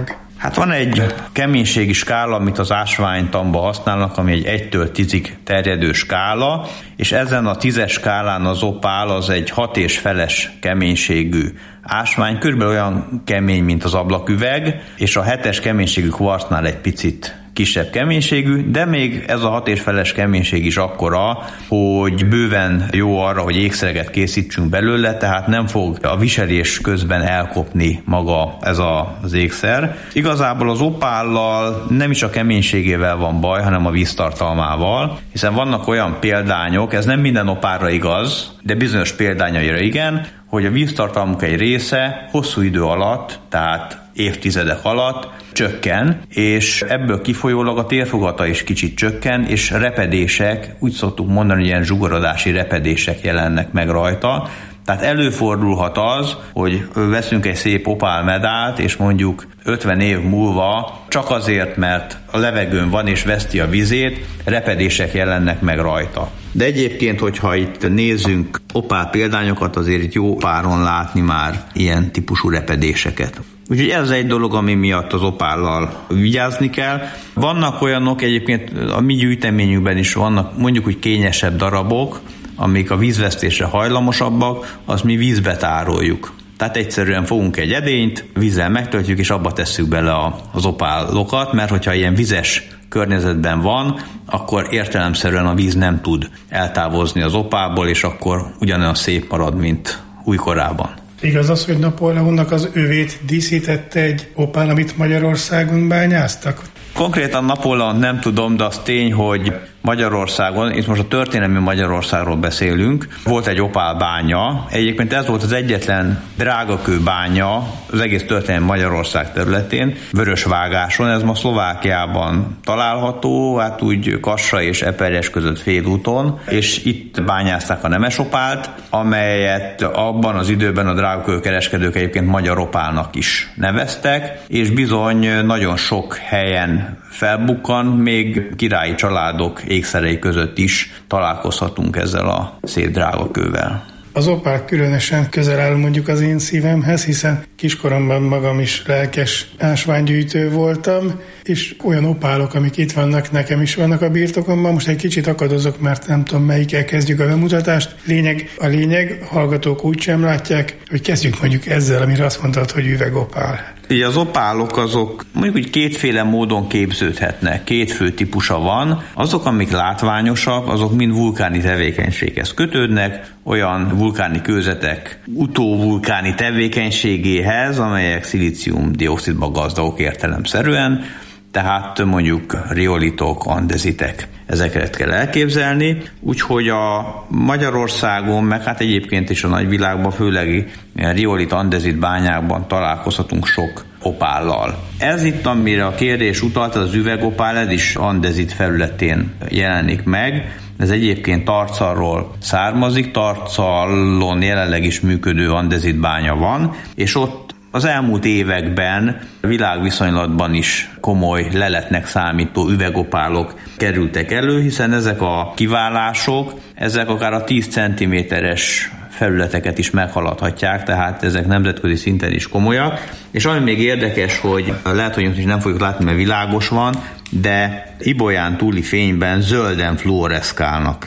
Hát van egy keménységi skála, amit az ásványtanban használnak, ami egy 1-től 10-ig terjedő skála, és ezen a 10-es skálán az opál az egy 6,5-es keménységű ásvány, körülbelül olyan kemény, mint az ablaküveg, és a 7-es keménységű kvarcnál egy picit kisebb keménységű, de még ez a 6,5-es keménység is akkora, hogy bőven jó arra, hogy ékszereket készítsünk belőle, tehát nem fog a viselés közben elkopni maga ez az ékszer. Igazából az opállal nem is a keménységével van baj, hanem a víztartalmával, hiszen vannak olyan példányok, ez nem minden opálra igaz, de bizonyos példányaira igen, hogy a víztartalmuk egy része hosszú idő alatt, tehát évtizedek alatt csökken, és ebből kifolyólag a térfogata is kicsit csökken, és repedések, úgy szoktuk mondani, hogy ilyen zsugorodási repedések jelennek meg rajta. Tehát előfordulhat az, hogy veszünk egy szép opálmedált, és mondjuk 50 év múlva csak azért, mert a levegőn van és veszti a vizét, repedések jelennek meg rajta. De egyébként, hogyha itt nézzünk opál példányokat, azért itt jó páron látni már ilyen típusú repedéseket. Úgyhogy ez egy dolog, ami miatt az opállal vigyázni kell. Vannak olyanok, egyébként a mi gyűjteményünkben is vannak mondjuk úgy kényesebb darabok, amik a vízvesztésre hajlamosabbak, azt mi vízbe tároljuk. Tehát egyszerűen fogunk egy edényt, vízzel megtöltjük, és abba tesszük bele az opálokat, mert hogyha ilyen vizes környezetben van, akkor értelemszerűen a víz nem tud eltávozni az opálból, és akkor ugyanolyan szép marad, mint újkorában. Igaz az, hogy Napóleonnak az övét díszítette egy opál, amit Magyarországon bányáztak? Konkrétan Napóleont nem tudom, de az tény, hogy Magyarországon, itt most a történelmi Magyarországról beszélünk, volt egy opálbánya. Egyébként ez volt az egyetlen drágakőbánya az egész történelmi Magyarország területén, Vörösvágáson, ez ma Szlovákiában található, hát úgy Kassa és Eperjes között félúton, és itt bányázták a nemesopált, amelyet abban az időben a drágakőkereskedők egyébként magyar opálnak is neveztek, és bizony nagyon sok helyen felbukkan, még királyi családok ékszerei között is találkozhatunk ezzel a szép drágakővel. Az opál különösen közel áll mondjuk az én szívemhez, hiszen kiskoromban magam is lelkes ásványgyűjtő voltam, és olyan opálok, amik itt vannak, nekem is vannak a birtokomban. Most egy kicsit akadozok, mert nem tudom, melyikkel kezdjük a bemutatást. A lényeg, hallgatók úgy sem látják, hogy kezdjük mondjuk ezzel, amire azt mondtad, hogy üvegopál. Így az opálok azok mondjuk úgy kétféle módon képződhetnek, két fő típusa van. Azok, amik látványosak, azok mind vulkáni tevékenységhez kötődnek, olyan vulkáni kőzetek utóvulkáni tevékenységéhez, amelyek szilícium-dioxidba gazdagok értelemszerűen, tehát mondjuk riolitok, andezitek. Ezeket kell elképzelni, úgyhogy a Magyarországon, meg hát egyébként is a nagyvilágban, főleg riolit, andezit bányákban találkozhatunk sok opállal. Ez itt, amire a kérdés utalt, az üvegopál, ez is andezit felületén jelenik meg. Ez egyébként Tarcalról származik, Tarcalon jelenleg is működő andezit bánya van, és ott az elmúlt években világviszonylatban is komoly leletnek számító üvegopálok kerültek elő, hiszen ezek a kiválások, ezek akár a 10 cm-es felületeket is meghaladhatják, tehát ezek nemzetközi szinten is komolyak. És ami még érdekes, hogy lehet, hogy most nem fogjuk látni, mert világos van, de ibolyán túli fényben zölden fluoreszkálnak.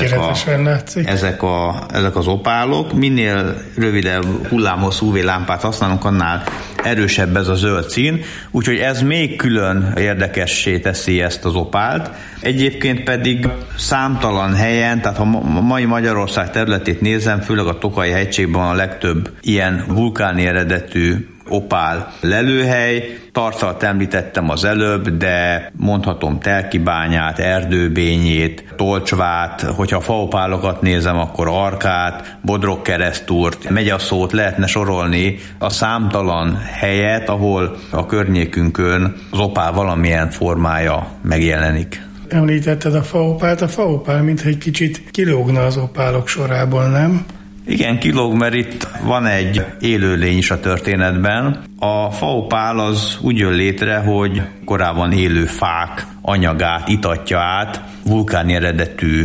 Ezek az opálok. Minél rövidebb hullámhosszú UV-lámpát használunk, annál erősebb ez a zöld szín, úgyhogy ez még külön érdekessé teszi ezt az opált. Egyébként pedig számtalan helyen, tehát ha a mai Magyarország területét nézem, főleg a Tokaji hegységben a legtöbb ilyen vulkáni eredetű opál lelőhely. Tarcalt említettem az előbb, de mondhatom Telkibányát, Erdőbényét, Tolcsvát, hogyha faopálokat nézem, akkor Arkát, Bodrogkeresztúrt, Megyaszót lehetne sorolni a számtalan helyet, ahol a környékünkön az opál valamilyen formája megjelenik. Említetted a faopál, mintha egy kicsit kilógna az opálok sorából, nem? Igen, kilóg, mert itt van egy élőlény is a történetben. A faopál az úgy jön létre, hogy korábban élő fák anyagát itatja át vulkáni eredetű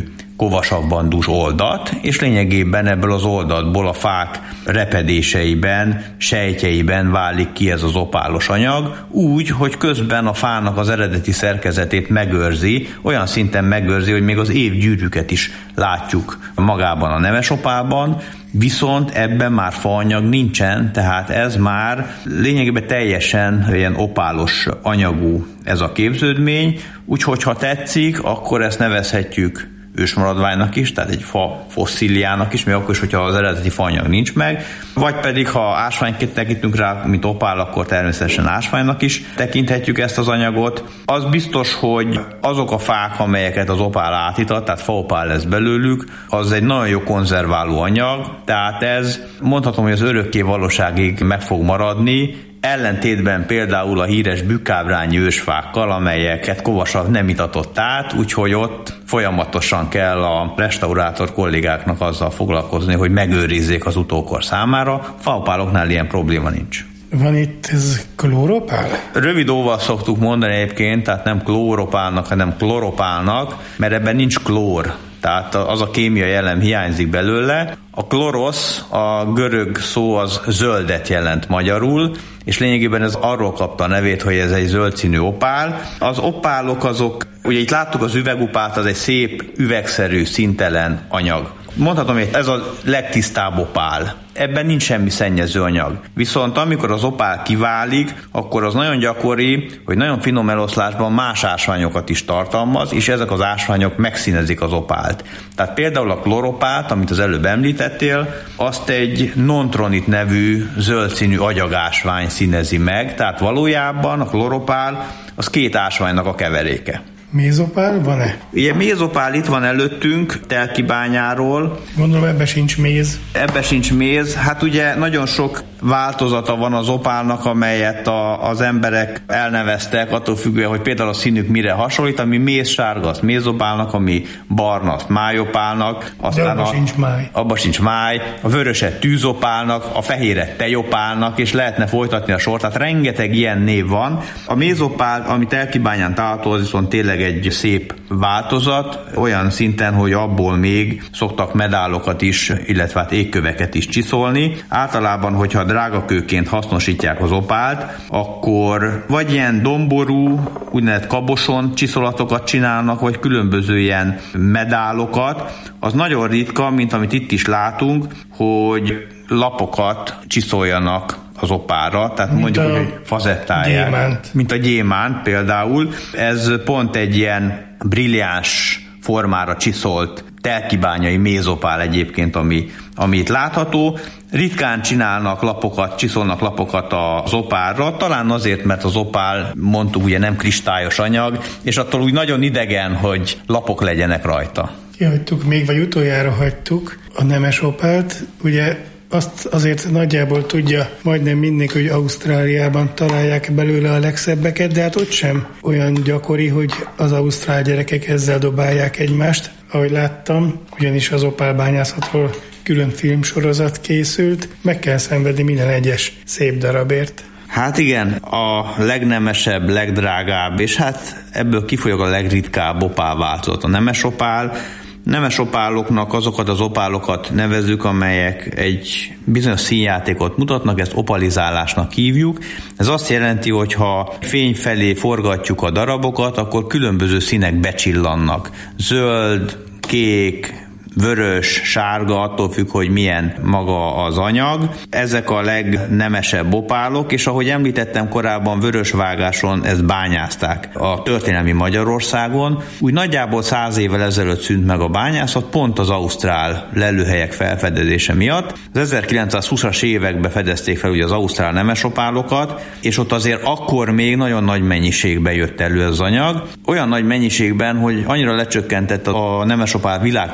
kovasabban dús oldat, és lényegében ebből az oldatból a fák repedéseiben, sejtjeiben válik ki ez az opálos anyag, úgy, hogy közben a fának az eredeti szerkezetét megőrzi, olyan szinten megőrzi, hogy még az évgyűrűket is látjuk magában a nemesopálban, viszont ebben már faanyag nincsen, tehát ez már lényegében teljesen ilyen opálos anyagú ez a képződmény, úgyhogy ha tetszik, akkor ezt nevezhetjük ősmaradványnak is, tehát egy fa fosszíliának is, még akkor is, hogyha az eredeti faanyag nincs meg, vagy pedig ha ásványként tekintünk rá, mint opál, akkor természetesen ásványnak is tekinthetjük ezt az anyagot. Az biztos, hogy azok a fák, amelyeket az opál átítat, tehát faopál lesz belőlük, az egy nagyon jó konzerváló anyag, tehát ez mondhatom, hogy az örökké valóságig meg fog maradni, ellentétben például a híres bükkábrányi ősfákkal, amelyeket Kovasav nem itatott át, úgyhogy ott folyamatosan kell a restaurátor kollégáknak azzal foglalkozni, hogy megőrizzék az utókor számára. Faopáloknál ilyen probléma nincs. Van itt ez klóropál? Rövid óval szoktuk mondani egyébként, tehát nem klóropálnak, hanem kloropálnak, mert ebben nincs klór. Tehát az a kémiai elem hiányzik belőle. A klorosz, a görög szó az zöldet jelent magyarul, és lényegében ez arról kapta a nevét, hogy ez egy zöld színű opál. Az opálok azok, ugye itt láttuk az üvegopált, az egy szép üvegszerű, színtelen anyag. Mondhatom, hogy ez a legtisztább opál. Ebben nincs semmi szennyező anyag. Viszont amikor az opál kiválik, akkor az nagyon gyakori, hogy nagyon finom eloszlásban más ásványokat is tartalmaz, és ezek az ásványok megszínezik az opált. Tehát például a kloropált, amit az előbb említettél, azt egy nontronit nevű zöld színű agyagásvány színezi meg, tehát valójában a kloropál az két ásványnak a keveréke. Mézopál van-e? Ugye mézopál itt van előttünk, Telkibányáról. Gondolom ebbe sincs méz. Ebbe sincs méz. Hát ugye nagyon sok változata van az opálnak, amelyet az emberek elneveztek, attól függően, hogy például a színük mire hasonlít, ami mézsárga, azt mézopálnak, ami barna, azt májopálnak. De abba sincs máj. Abba sincs máj. A vöröset tűzopálnak, a fehéret tejopálnak, és lehetne folytatni a sort. Tehát rengeteg ilyen név van. A mézopál, ami Telkibányán található, az viszont tényleg egy szép változat, olyan szinten, hogy abból még szoktak medálokat is, illetve hát égköveket is csiszolni. Általában, hogyha drágakőként hasznosítják az opált, akkor vagy ilyen domború, úgynevezett kaboson csiszolatokat csinálnak, vagy különböző ilyen medálokat. Az nagyon ritka, mint amit itt is látunk, hogy lapokat csiszoljanak az opálra, tehát mint mondjuk, hogy fazettáják. Gyémánt. Mint a gyémánt például. Ez pont egy ilyen brilliáns formára csiszolt telkibányai mézopál egyébként, ami itt látható. Ritkán csinálnak lapokat, csiszolnak lapokat az opálra, talán azért, mert az opál, mondtuk, ugye nem kristályos anyag, és attól úgy nagyon idegen, hogy lapok legyenek rajta. Kihagytuk még, vagy utoljára hagytuk a nemes opált, ugye azt azért nagyjából tudja majdnem mindenki, hogy Ausztráliában találják belőle a legszebbeket, de hát ott sem olyan gyakori, hogy az ausztrál gyerekek ezzel dobálják egymást. Ahogy láttam, ugyanis az opálbányászatról külön filmsorozat készült, meg kell szenvedni minden egyes szép darabért. Hát igen, a legnemesebb, legdrágább, és hát ebből kifolyog a legritkább opál változat, a nemes opál. Nemes opáloknak azokat az opálokat nevezzük, amelyek egy bizonyos színjátékot mutatnak, ezt opalizálásnak hívjuk. Ez azt jelenti, hogy ha fény felé forgatjuk a darabokat, akkor különböző színek becsillannak. Zöld, kék, vörös, sárga, attól függ, hogy milyen maga az anyag. Ezek a legnemesebb opálok, és ahogy említettem korábban, vörös vágáson ezt bányázták a történelmi Magyarországon. Úgy nagyjából 100 évvel ezelőtt szűnt meg a bányászat, pont az ausztrál lelőhelyek felfedezése miatt. Az 1920-as években fedezték fel ugye az ausztrál nemesopálokat, és ott azért akkor még nagyon nagy mennyiségben jött elő az anyag. Olyan nagy mennyiségben, hogy annyira lecsökkentett a nemesopál világpiaci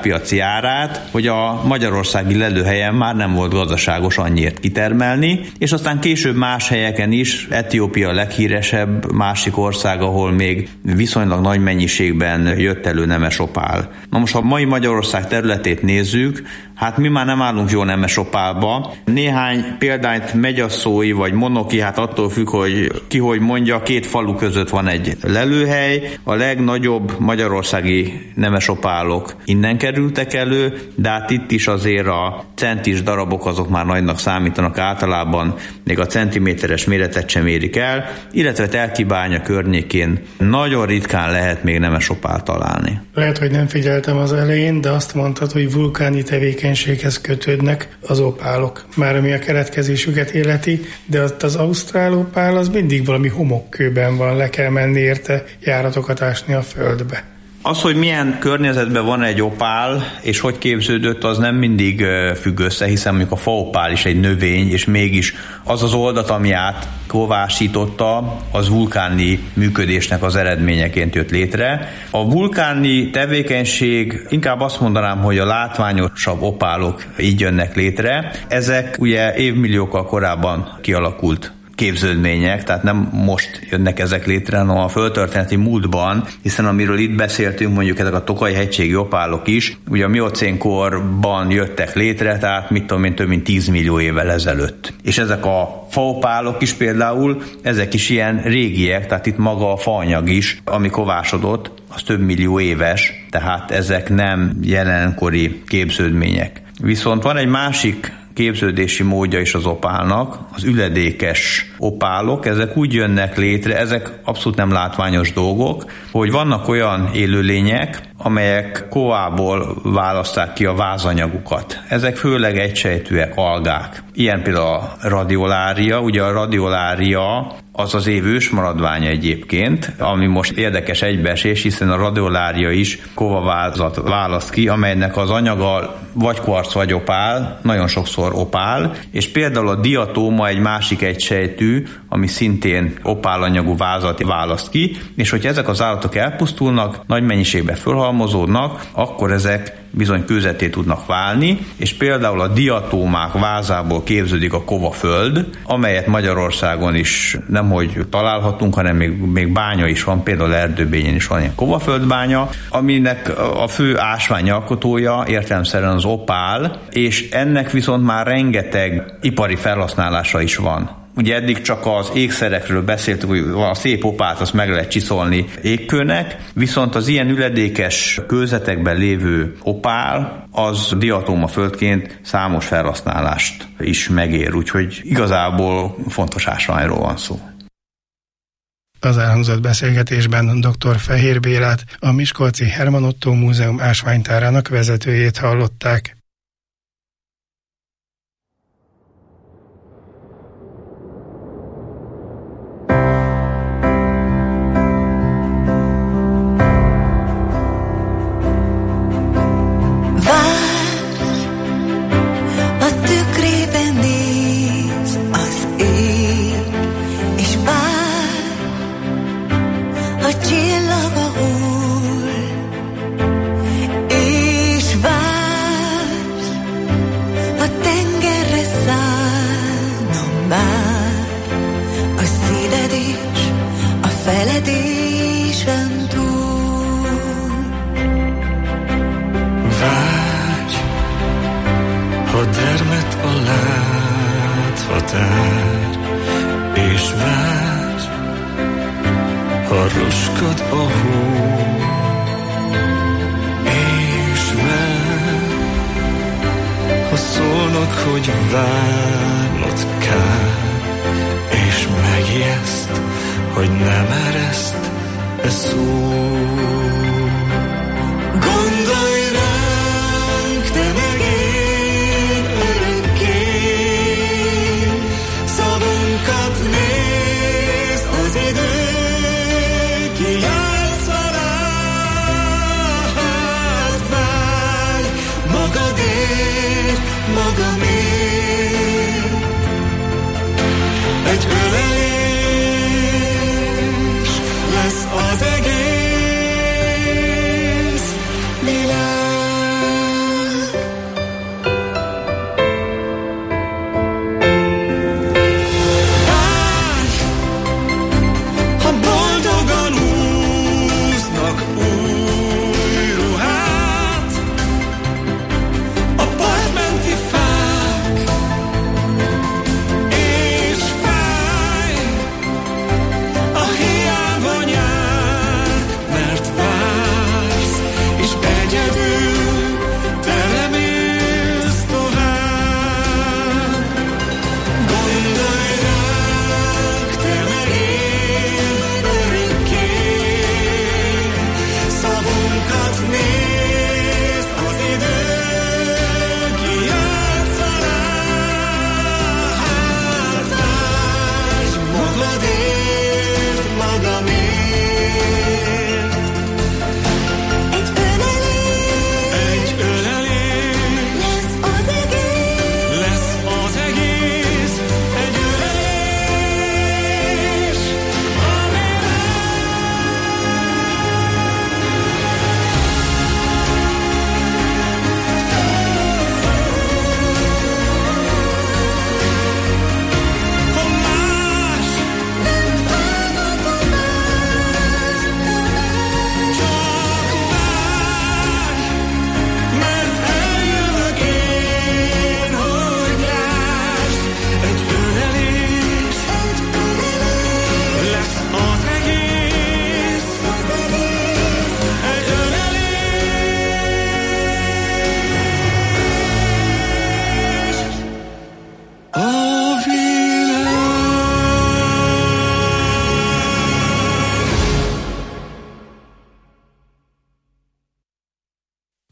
árát, hogy a magyarországi lelőhelyen már nem volt gazdaságos annyiért kitermelni, és aztán később más helyeken is, Etiópia a leghíresebb másik ország, ahol még viszonylag nagy mennyiségben jött elő nemes opál. Na most, ha a mai Magyarország területét nézzük, hát mi már nem állunk jó nemes opálba. Néhány példányt Megyasszói vagy Monoki, hát attól függ, hogy ki hogy mondja, 2 falu között van egy lelőhely. A legnagyobb magyarországi nemes opálok innen kerültek elő, de hát itt is azért a centis darabok azok már nagynak számítanak, általában még a centiméteres méretet sem érik el, illetve Telkibánya környékén nagyon ritkán lehet még nemes opált találni. Lehet, hogy nem figyeltem az elején, de azt mondtad, hogy vulkáni tevékenységhez kötődnek az opálok, már ami a keletkezésüket illeti, de az ausztrál opál az mindig valami homokkőben van, le kell menni érte járatokat ásni a földbe. Az, hogy milyen környezetben van egy opál, és hogy képződött, az nem mindig függ össze, hiszen mondjuk a faopál is egy növény, és mégis az az oldat, ami átkovásította, az vulkáni működésnek az eredményeként jött létre. A vulkáni tevékenység, inkább azt mondanám, hogy a látványosabb opálok így jönnek létre. Ezek ugye évmilliókkal korábban kialakult képződmények, tehát nem most jönnek ezek létre, hanem a földtörténeti múltban, hiszen amiről itt beszéltünk, mondjuk ezek a Tokaj-hegységi opálok is, ugye a miocénkorban jöttek létre, tehát mit tudom én, több mint 10 millió évvel ezelőtt. És ezek a faopálok is például, ezek is ilyen régiek, tehát itt maga a faanyag is, ami kovásodott, az több millió éves, tehát ezek nem jelenkori képződmények. Viszont van egy másik képződési módja is az opálnak, az üledékes opálok, ezek úgy jönnek létre, ezek abszolút nem látványos dolgok, hogy vannak olyan élőlények, amelyek kovából választák ki a vázanyagukat. Ezek főleg egysejtűek, algák. Ilyen például a radiolária, ugye a radiolária az az év ősmaradványa egyébként, ami most érdekes egybeesés, hiszen a radiolária is kovavázat választ ki, amelynek az anyaga vagy kvarc, vagy opál, nagyon sokszor opál, és például a diatóma egy másik egysejtű, ami szintén opálanyagú vázat választ ki, és hogyha ezek az állatok elpusztulnak, nagy mennyiségben fölhalmozódnak, akkor ezek bizony kőzetté tudnak válni, és például a diatómák vázából képződik a kovaföld, amelyet Magyarországon is nemhogy találhatunk, hanem még bánya is van, például Erdőbényen is van ilyen kovaföldbánya, aminek a fő ásványalkotója értelemszerűen az opál, és ennek viszont már rengeteg ipari felhasználása is van. Ugye eddig csak az ékszerekről beszéltük, hogy a szép opált azt meg lehet csiszolni égkőnek, viszont az ilyen üledékes kőzetekben lévő opál az diatómaföldként számos felhasználást is megér, úgyhogy igazából fontos ásványról van szó. Az elhangzott beszélgetésben dr. Fehér Bélát, a Miskolci Herman Ottó Múzeum ásványtárának vezetőjét hallották. Az 'Egész világ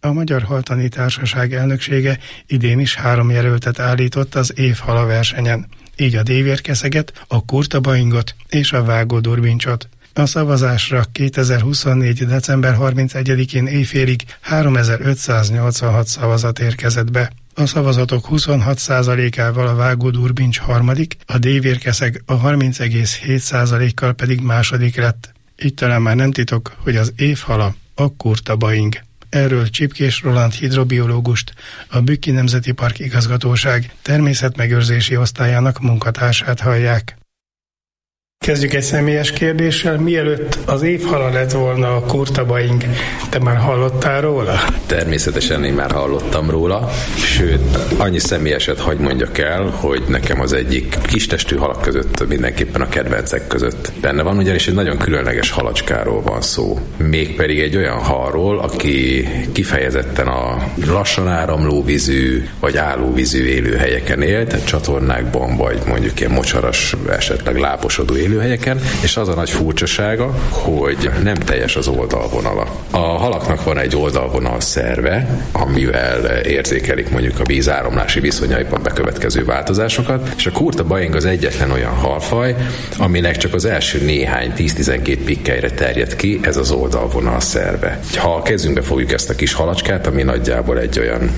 A Magyar Haltani Társaság elnöksége idén is 3 jelöltet állított az évhala versenyen, így a dévérkeszeget, a kurtabaingot és a vágódurvincsot. A szavazásra 2024. december 31-én éjfélig 3586 szavazat érkezett be. A szavazatok 26%-ával a vágódurbincs harmadik, a dévérkeszeg a 30,7%-kal pedig második lett. Így talán már nem titok, hogy az évhala a kurtabaing. Erről Csipkés Roland hidrobiológust, a Bükki Nemzeti Park Igazgatóság természetmegőrzési osztályának munkatársát hallják. Kezdjük egy személyes kérdéssel. Mielőtt az évhala lett volna a kurtabaing, te már hallottál róla? Természetesen én már hallottam róla, sőt, annyi személyeset hagy mondjak el, hogy nekem az egyik kistestű halak között mindenképpen a kedvencek között benne van, ugyanis egy nagyon különleges halacskáról van szó. Mégpedig egy olyan halról, aki kifejezetten a lassan áramló vízű vagy állóvízű élőhelyeken él, tehát csatornákban vagy mondjuk ilyen mocsaras, esetleg láposodó élőhelyeken, és az a nagy furcsasága, hogy nem teljes az oldalvonala. A halaknak van egy oldalvonal szerve, amivel érzékelik mondjuk a vízáramlási viszonyaiban bekövetkező változásokat, és a kurtabaing az egyetlen olyan halfaj, aminek csak az első néhány 10-12 pikkelyre terjed ki ez az oldalvonal szerve. Ha a kezünkbe fogjuk ezt a kis halacskát, ami nagyjából egy olyan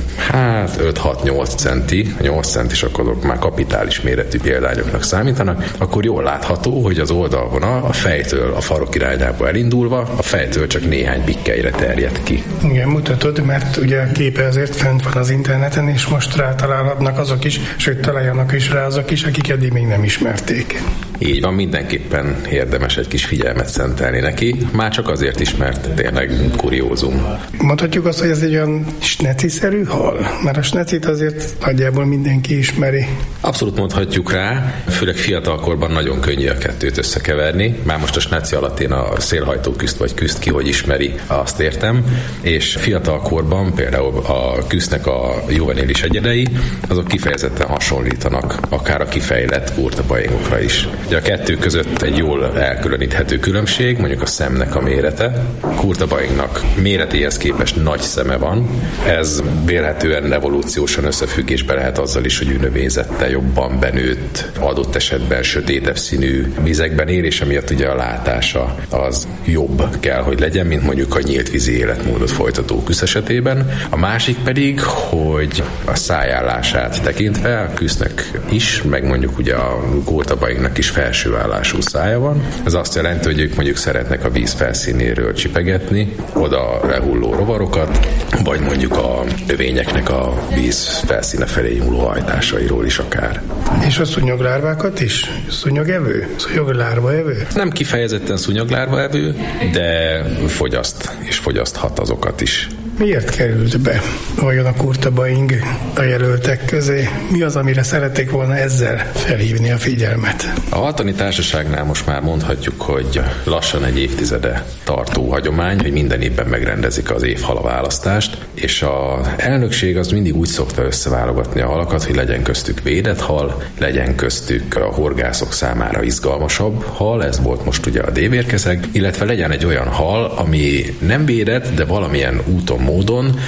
5-6-8 centi, 8 centis, akkor már kapitális méretű példányoknak számítanak, akkor jól látható, hogy az oldalvonal a fejtől a farok irányába elindulva, a fejtől csak néhány pikkelyre terjed ki. Igen, mutatod, mert ugye a képe azért fent van az interneten, és most rátalálhatnak azok is, sőt találjanak is rá azok is, akik eddig még nem ismerték. Így van, mindenképpen érdemes egy kis figyelmet szentelni neki, már csak azért is, mert tényleg kuriózum. Mondhatjuk azt, hogy ez egy olyan sneci-szerű hal? Mert a snecit azért nagyjából mindenki ismeri. Abszolút mondhatjuk rá, főleg fiatalkorban nagyon könnyű a kettőt összekeverni. Már most a sneci alatt én a szélhajtó küszt vagy küszt ki, hogy ismeri, azt értem. És fiatalkorban például a küsznek a juvenilis egyedei, azok kifejezetten hasonlítanak, akár a kifejlett kurtabaingokra is. Ugye a kettő között egy jól elkülöníthető különbség, mondjuk a szemnek a mérete. Kurtabaingnak méretéhez képest nagy szeme van. Ez vélhetően evolúciósan összefüggésbe lehet azzal is, hogy ő növényzettel jobban benőtt, adott esetben sötétebb színű vizekben él, és emiatt ugye a látása az jobb kell, hogy legyen, mint mondjuk a nyílt vízi életmódot folytató küsz esetében. A másik pedig, hogy a szájállását tekintve a küsznek is, meg mondjuk ugye a kurtabaingnak is felsőállású szája van. Ez azt jelenti, hogy ők mondjuk szeretnek a víz felszínéről csipegetni, oda lehulló rovarokat, vagy mondjuk a növényeknek a víz felszíne felé nyúló hajtásairól is akár. És a szúnyoglárvákat is? Szúnyogevő? Szúnyoglárvaevő? Nem kifejezetten szúnyoglárvaevő, de fogyaszt, és fogyaszthat azokat is. Miért került be vajon a kurtabaing a jelöltek közé? Mi az, amire szerették volna ezzel felhívni a figyelmet? A Haltani Társaságnál most már mondhatjuk, hogy lassan egy évtizede tartó hagyomány, hogy minden évben megrendezik az évhala választást, és az elnökség az mindig úgy szokta összeválogatni a halakat, hogy legyen köztük védett hal, legyen köztük a horgászok számára izgalmasabb hal, ez volt most ugye a dévérkeszeg, illetve legyen egy olyan hal, ami nem védett, de valamilyen úton, módon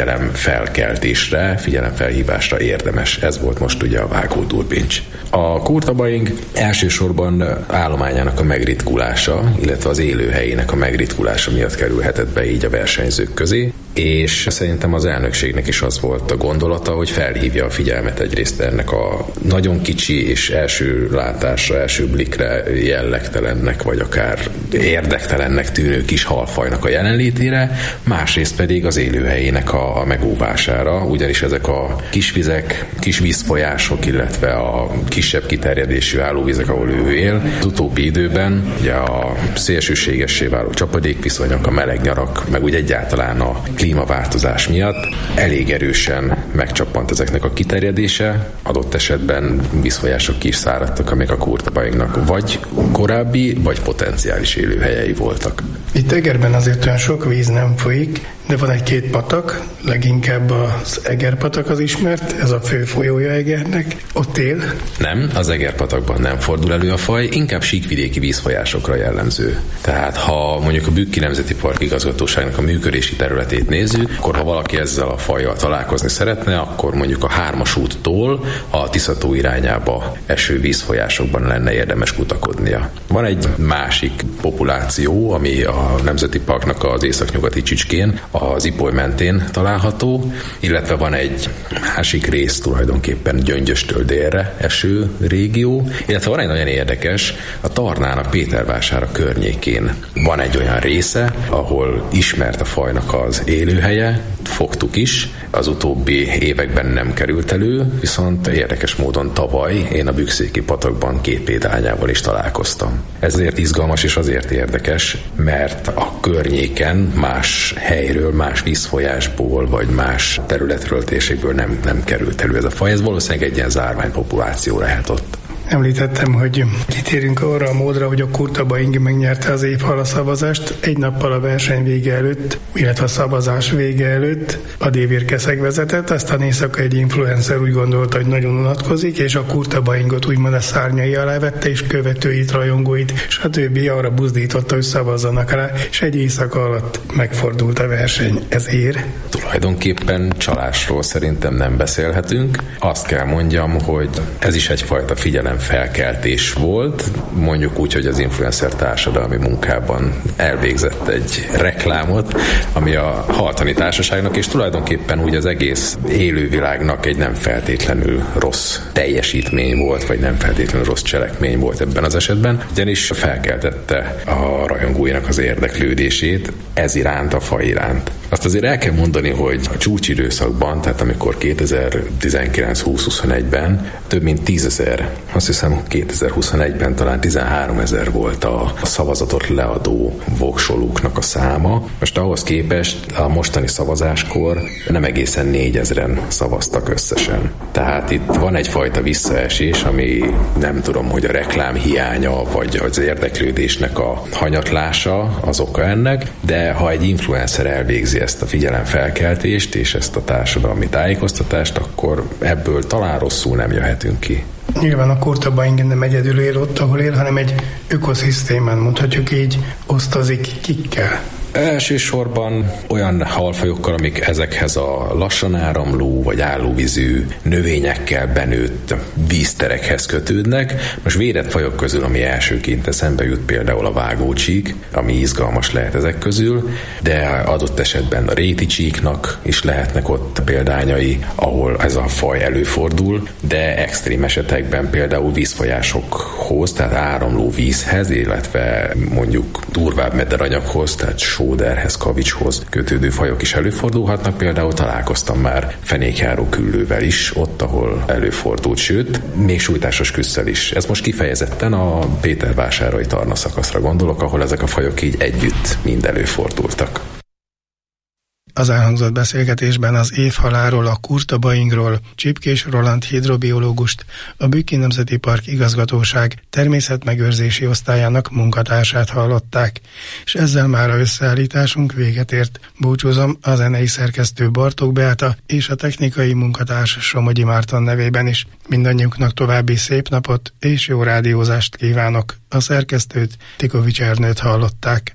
figyelemfelkeltésre, figyelemfelhívásra érdemes. Ez volt most ugye a vágódurbincs. A kurtabaing elsősorban állományának a megritkulása, illetve az élőhelyének a megritkulása miatt kerülhetett be így a versenyzők közé, és szerintem az elnökségnek is az volt a gondolata, hogy felhívja a figyelmet egyrészt ennek a nagyon kicsi és első látásra, első blikre jellegtelennek, vagy akár érdektelennek tűnő kis halfajnak a jelenlétére, másrészt pedig az élőhelyének a megóvására, ugyanis ezek a kisvizek, kis vízfolyások, illetve a kisebb kiterjedésű állóvizek, ahol ő él, az utóbbi időben ugye a szélsőségessé váló csapadékviszonyok, a meleg nyarak, meg úgy egyáltalán a klímaváltozás miatt elég erősen megcsappant ezeknek a kiterjedése, adott esetben vízfolyások ki is száradtak, amik a kurtabaingnak vagy korábbi, vagy potenciális élőhelyei voltak. Itt Egerben azért olyan sok víz nem folyik, de van egy-két patak, leginkább az Egerpatak az ismert, ez a fő folyója Egernek. Ott él? Nem, az Egerpatakban nem fordul elő a faj, inkább síkvidéki vízfolyásokra jellemző. Tehát ha mondjuk a Bükki Nemzeti Park Igazgatóságnak a működési területét nézzük, akkor ha valaki ezzel a fajjal találkozni szeretne, akkor mondjuk a 3-as úttól a Tisza-tó irányába eső vízfolyásokban lenne érdemes kutakodnia. Van egy másik populáció, ami a Nemzeti Parknak az északnyugati csücskén, az Ipoly mentén található, illetve van egy másik rész tulajdonképpen Gyöngyöstől délre eső régió, illetve van egy nagyon érdekes, a Tarnának Pétervására környékén van egy olyan része, ahol ismert a fajnak az élőhelye, fogtuk is, az utóbbi években nem került elő, viszont érdekes módon tavaly én a Bükszéki patakban 2 példányával is találkoztam. Ezért izgalmas és azért érdekes, mert a környéken más helyről, más vízfolyásból, vagy más területről, térségből nem került elő ez a faj. Ez valószínűleg egy ilyen zárványpopuláció lehet ott. Említettem, hogy kitérünk arra a módra, hogy a Kurta Baing megnyerte az évhala szavazást egy nappal a verseny vége előtt, illetve a szavazás vége előtt a Dévérkeszeg vezetett, aztán éjszaka egy influencer úgy gondolta, hogy nagyon unatkozik, és a Kurta Baingot úgymond a szárnyai alá vette, és követőit, rajongóit, stb. Arra buzdította, hogy szavazzanak rá, és egy éjszaka alatt megfordult a verseny. Ez ér? Tulajdonképpen csalásról szerintem nem beszélhetünk. Azt kell mondjam, hogy ez is egyfajta figyelemfelkeltés volt, mondjuk úgy, hogy az influencer társadalmi munkában elvégzett egy reklámot, ami a Haltani Társaságnak és tulajdonképpen úgy az egész élővilágnak egy nem feltétlenül rossz teljesítmény volt, vagy nem feltétlenül rossz cselekmény volt ebben az esetben, ugyanis felkeltette a rajongóinak az érdeklődését ez iránt, a faj iránt. Azt azért el kell mondani, hogy a csúcsidőszakban, tehát amikor 2019-20-21-ben több mint 10 000, azt hiszem 2021-ben talán 13 000 volt a szavazatot leadó voksolóknak a száma. Most ahhoz képest a mostani szavazáskor nem egészen 4 000-en szavaztak összesen. Tehát itt van egyfajta visszaesés, ami nem tudom, hogy a reklám hiánya, vagy az érdeklődésnek a hanyatlása az oka ennek, de ha egy influencer elvégzi ezt a figyelemfelkeltést és ezt a társadalmi tájékoztatást, akkor ebből talán rosszul nem jöhetünk ki. Nyilván a Kurta Baing nem egyedül él ott, ahol él, hanem egy ökoszisztémán, mondhatjuk így, osztozik kikkel. Elsősorban olyan halfajokkal, amik ezekhez a lassan áramló vagy állóvízű növényekkel benőtt vízterekhez kötődnek. Most védett fajok közül, ami elsőként eszembe jut, például a vágócsík, ami izgalmas lehet ezek közül, de adott esetben a réticsíknak is lehetnek ott példányai, ahol ez a faj előfordul, de extrém esetekben például vízfolyásokhoz, tehát áramló vízhez, illetve mondjuk durvább mederanyaghoz, tehát sóderhez, kavicshoz kötődő fajok is előfordulhatnak. Például találkoztam már fenékjáró küllővel is, ott, ahol előfordult, sőt, még sújtásos küsszel is. Ez most kifejezetten a Pétervásárai Tarna szakaszra gondolok, ahol ezek a fajok így együtt mind előfordultak. Az elhangzott beszélgetésben az évhaláról, a Kurta Baingról Csipkés Roland hidrobiológust, a Bükki Nemzeti Park Igazgatóság természetmegőrzési osztályának munkatársát hallották. És ezzel már a összeállításunk véget ért. Búcsúzom a zenei szerkesztő Bartók Beáta és a technikai munkatárs Somogyi Márton nevében is. Mindannyiunknak további szép napot és jó rádiózást kívánok. A szerkesztőt, Tikovics Ernőt hallották.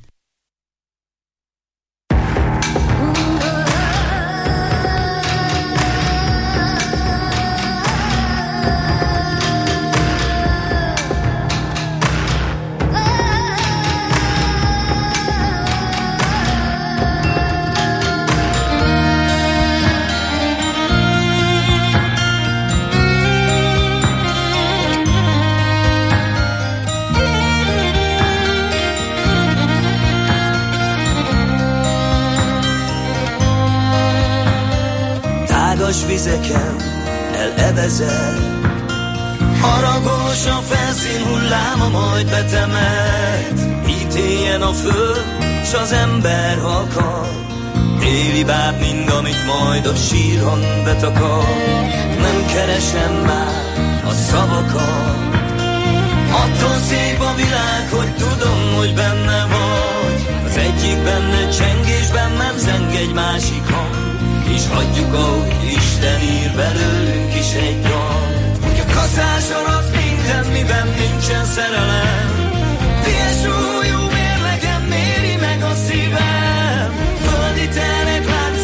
Vizeken elevezel, haragos a felszín hulláma, majd betemet. Ítéljen a föld, s az ember akar, éli báb mind, amit majd a sírhang betakar. Nem keresem már a szavakat, attól szép a világ, hogy tudom, hogy benne vagy. Az egyik benne csengésben nem zeng egy másik hang, és hagyjuk, ahogy Isten ír belőlünk is egy dal. Hogy a kaszás alatt minden, miben nincsen szerelem, ilyen súlyú mérlegem méri meg a szívem. Földi terek látsz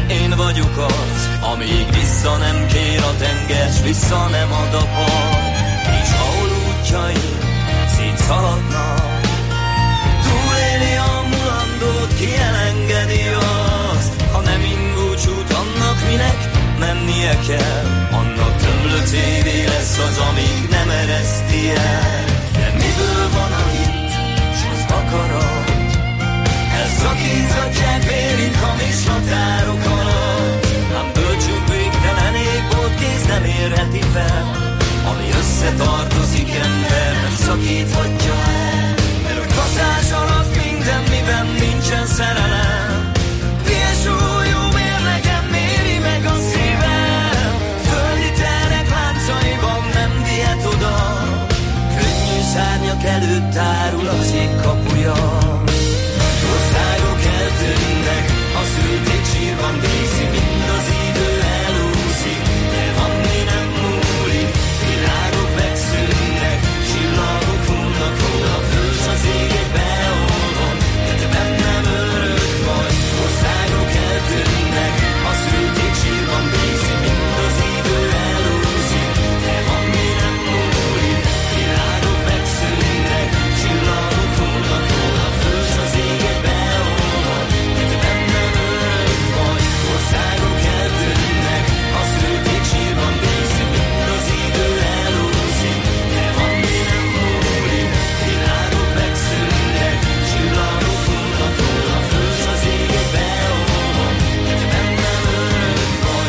Én vagyok az, amíg vissza nem kér a tenger, s vissza nem ad a part, és ahol útjaim szétszaladnak. Túléli a mulandót, ki elengedi azt, ha nem indulcsút annak, minek mennie kell. Annak tömlött évé lesz az, amíg nem ereszti el. De miből van a hit, s az akarat? Elszakíthatják vérünk hamis határok alatt. Ám bölcsünk végtelen égbolt kéz nem érheti fel. Ami összetartozik, ember nem szakíthatja el. Mert a kaszás alatt minden, miben nincsen szerelem. Milyen súlyú mérlegem méri meg a szívem. Földi terek láncaiban nem vihet oda. Könnyű szárnyak előtt tárul az ég kapuja. Országok eltűnnek, a szülték sírban díszi, mind az idő elúszik, de ami nem múlik, világok megszűnnek, csillagok hullnak, hol a föld az égek beolvad, de te bennem örök vagy. Országok eltűnnek, a szülték sírban díszi, mind az idő elúszik, de ami nem múlik, világok megszűnnek, csillagok hullnak, hol a föld az égek beolvad, de te bennem örök vagy. Országok eltűnnek, a szülték sírban díszi, mind az idő elúszik, de ami nem múlik, világok megszűnnek, csillagok hullnak, hol a föld az égek beolvad, de te bennem örök vagy.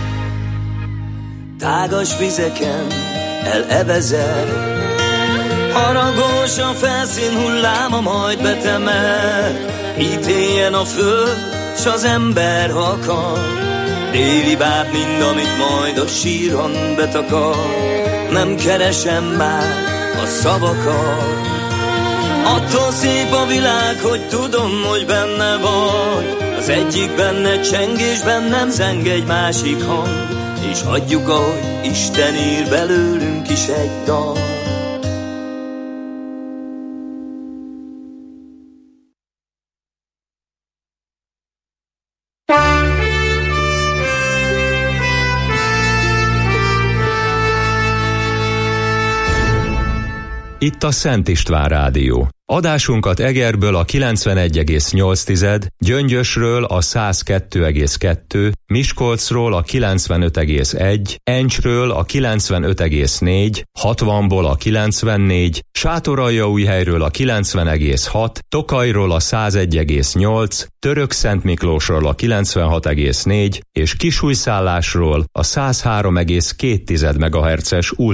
Tágas vizeken elevezel, haragos a felszín hulláma, majd betemel. Ítéljen a föld, s az ember, ha akar. Déli báb mind, amit majd a síron betakar. Nem keresem már a szavakat. Attól szép a világ, hogy tudom, hogy benne vagy. Az egyik benne csengés, bennem zeng egy másik hang. És hagyjuk, ahogy Isten ír belőlünk is egy dal. Itt a Szent István Rádió. Adásunkat Egerből a 91,8, Gyöngyösről a 102,2, Miskolcról a 95,1, Encsről a 95,4, 60-ból a 94, Sátoraljaújhelyről a 90,6, Tokajról a 101,8, Törökszentmiklósról a 96,4 és Kisújszállásról a 103,2 MHz-es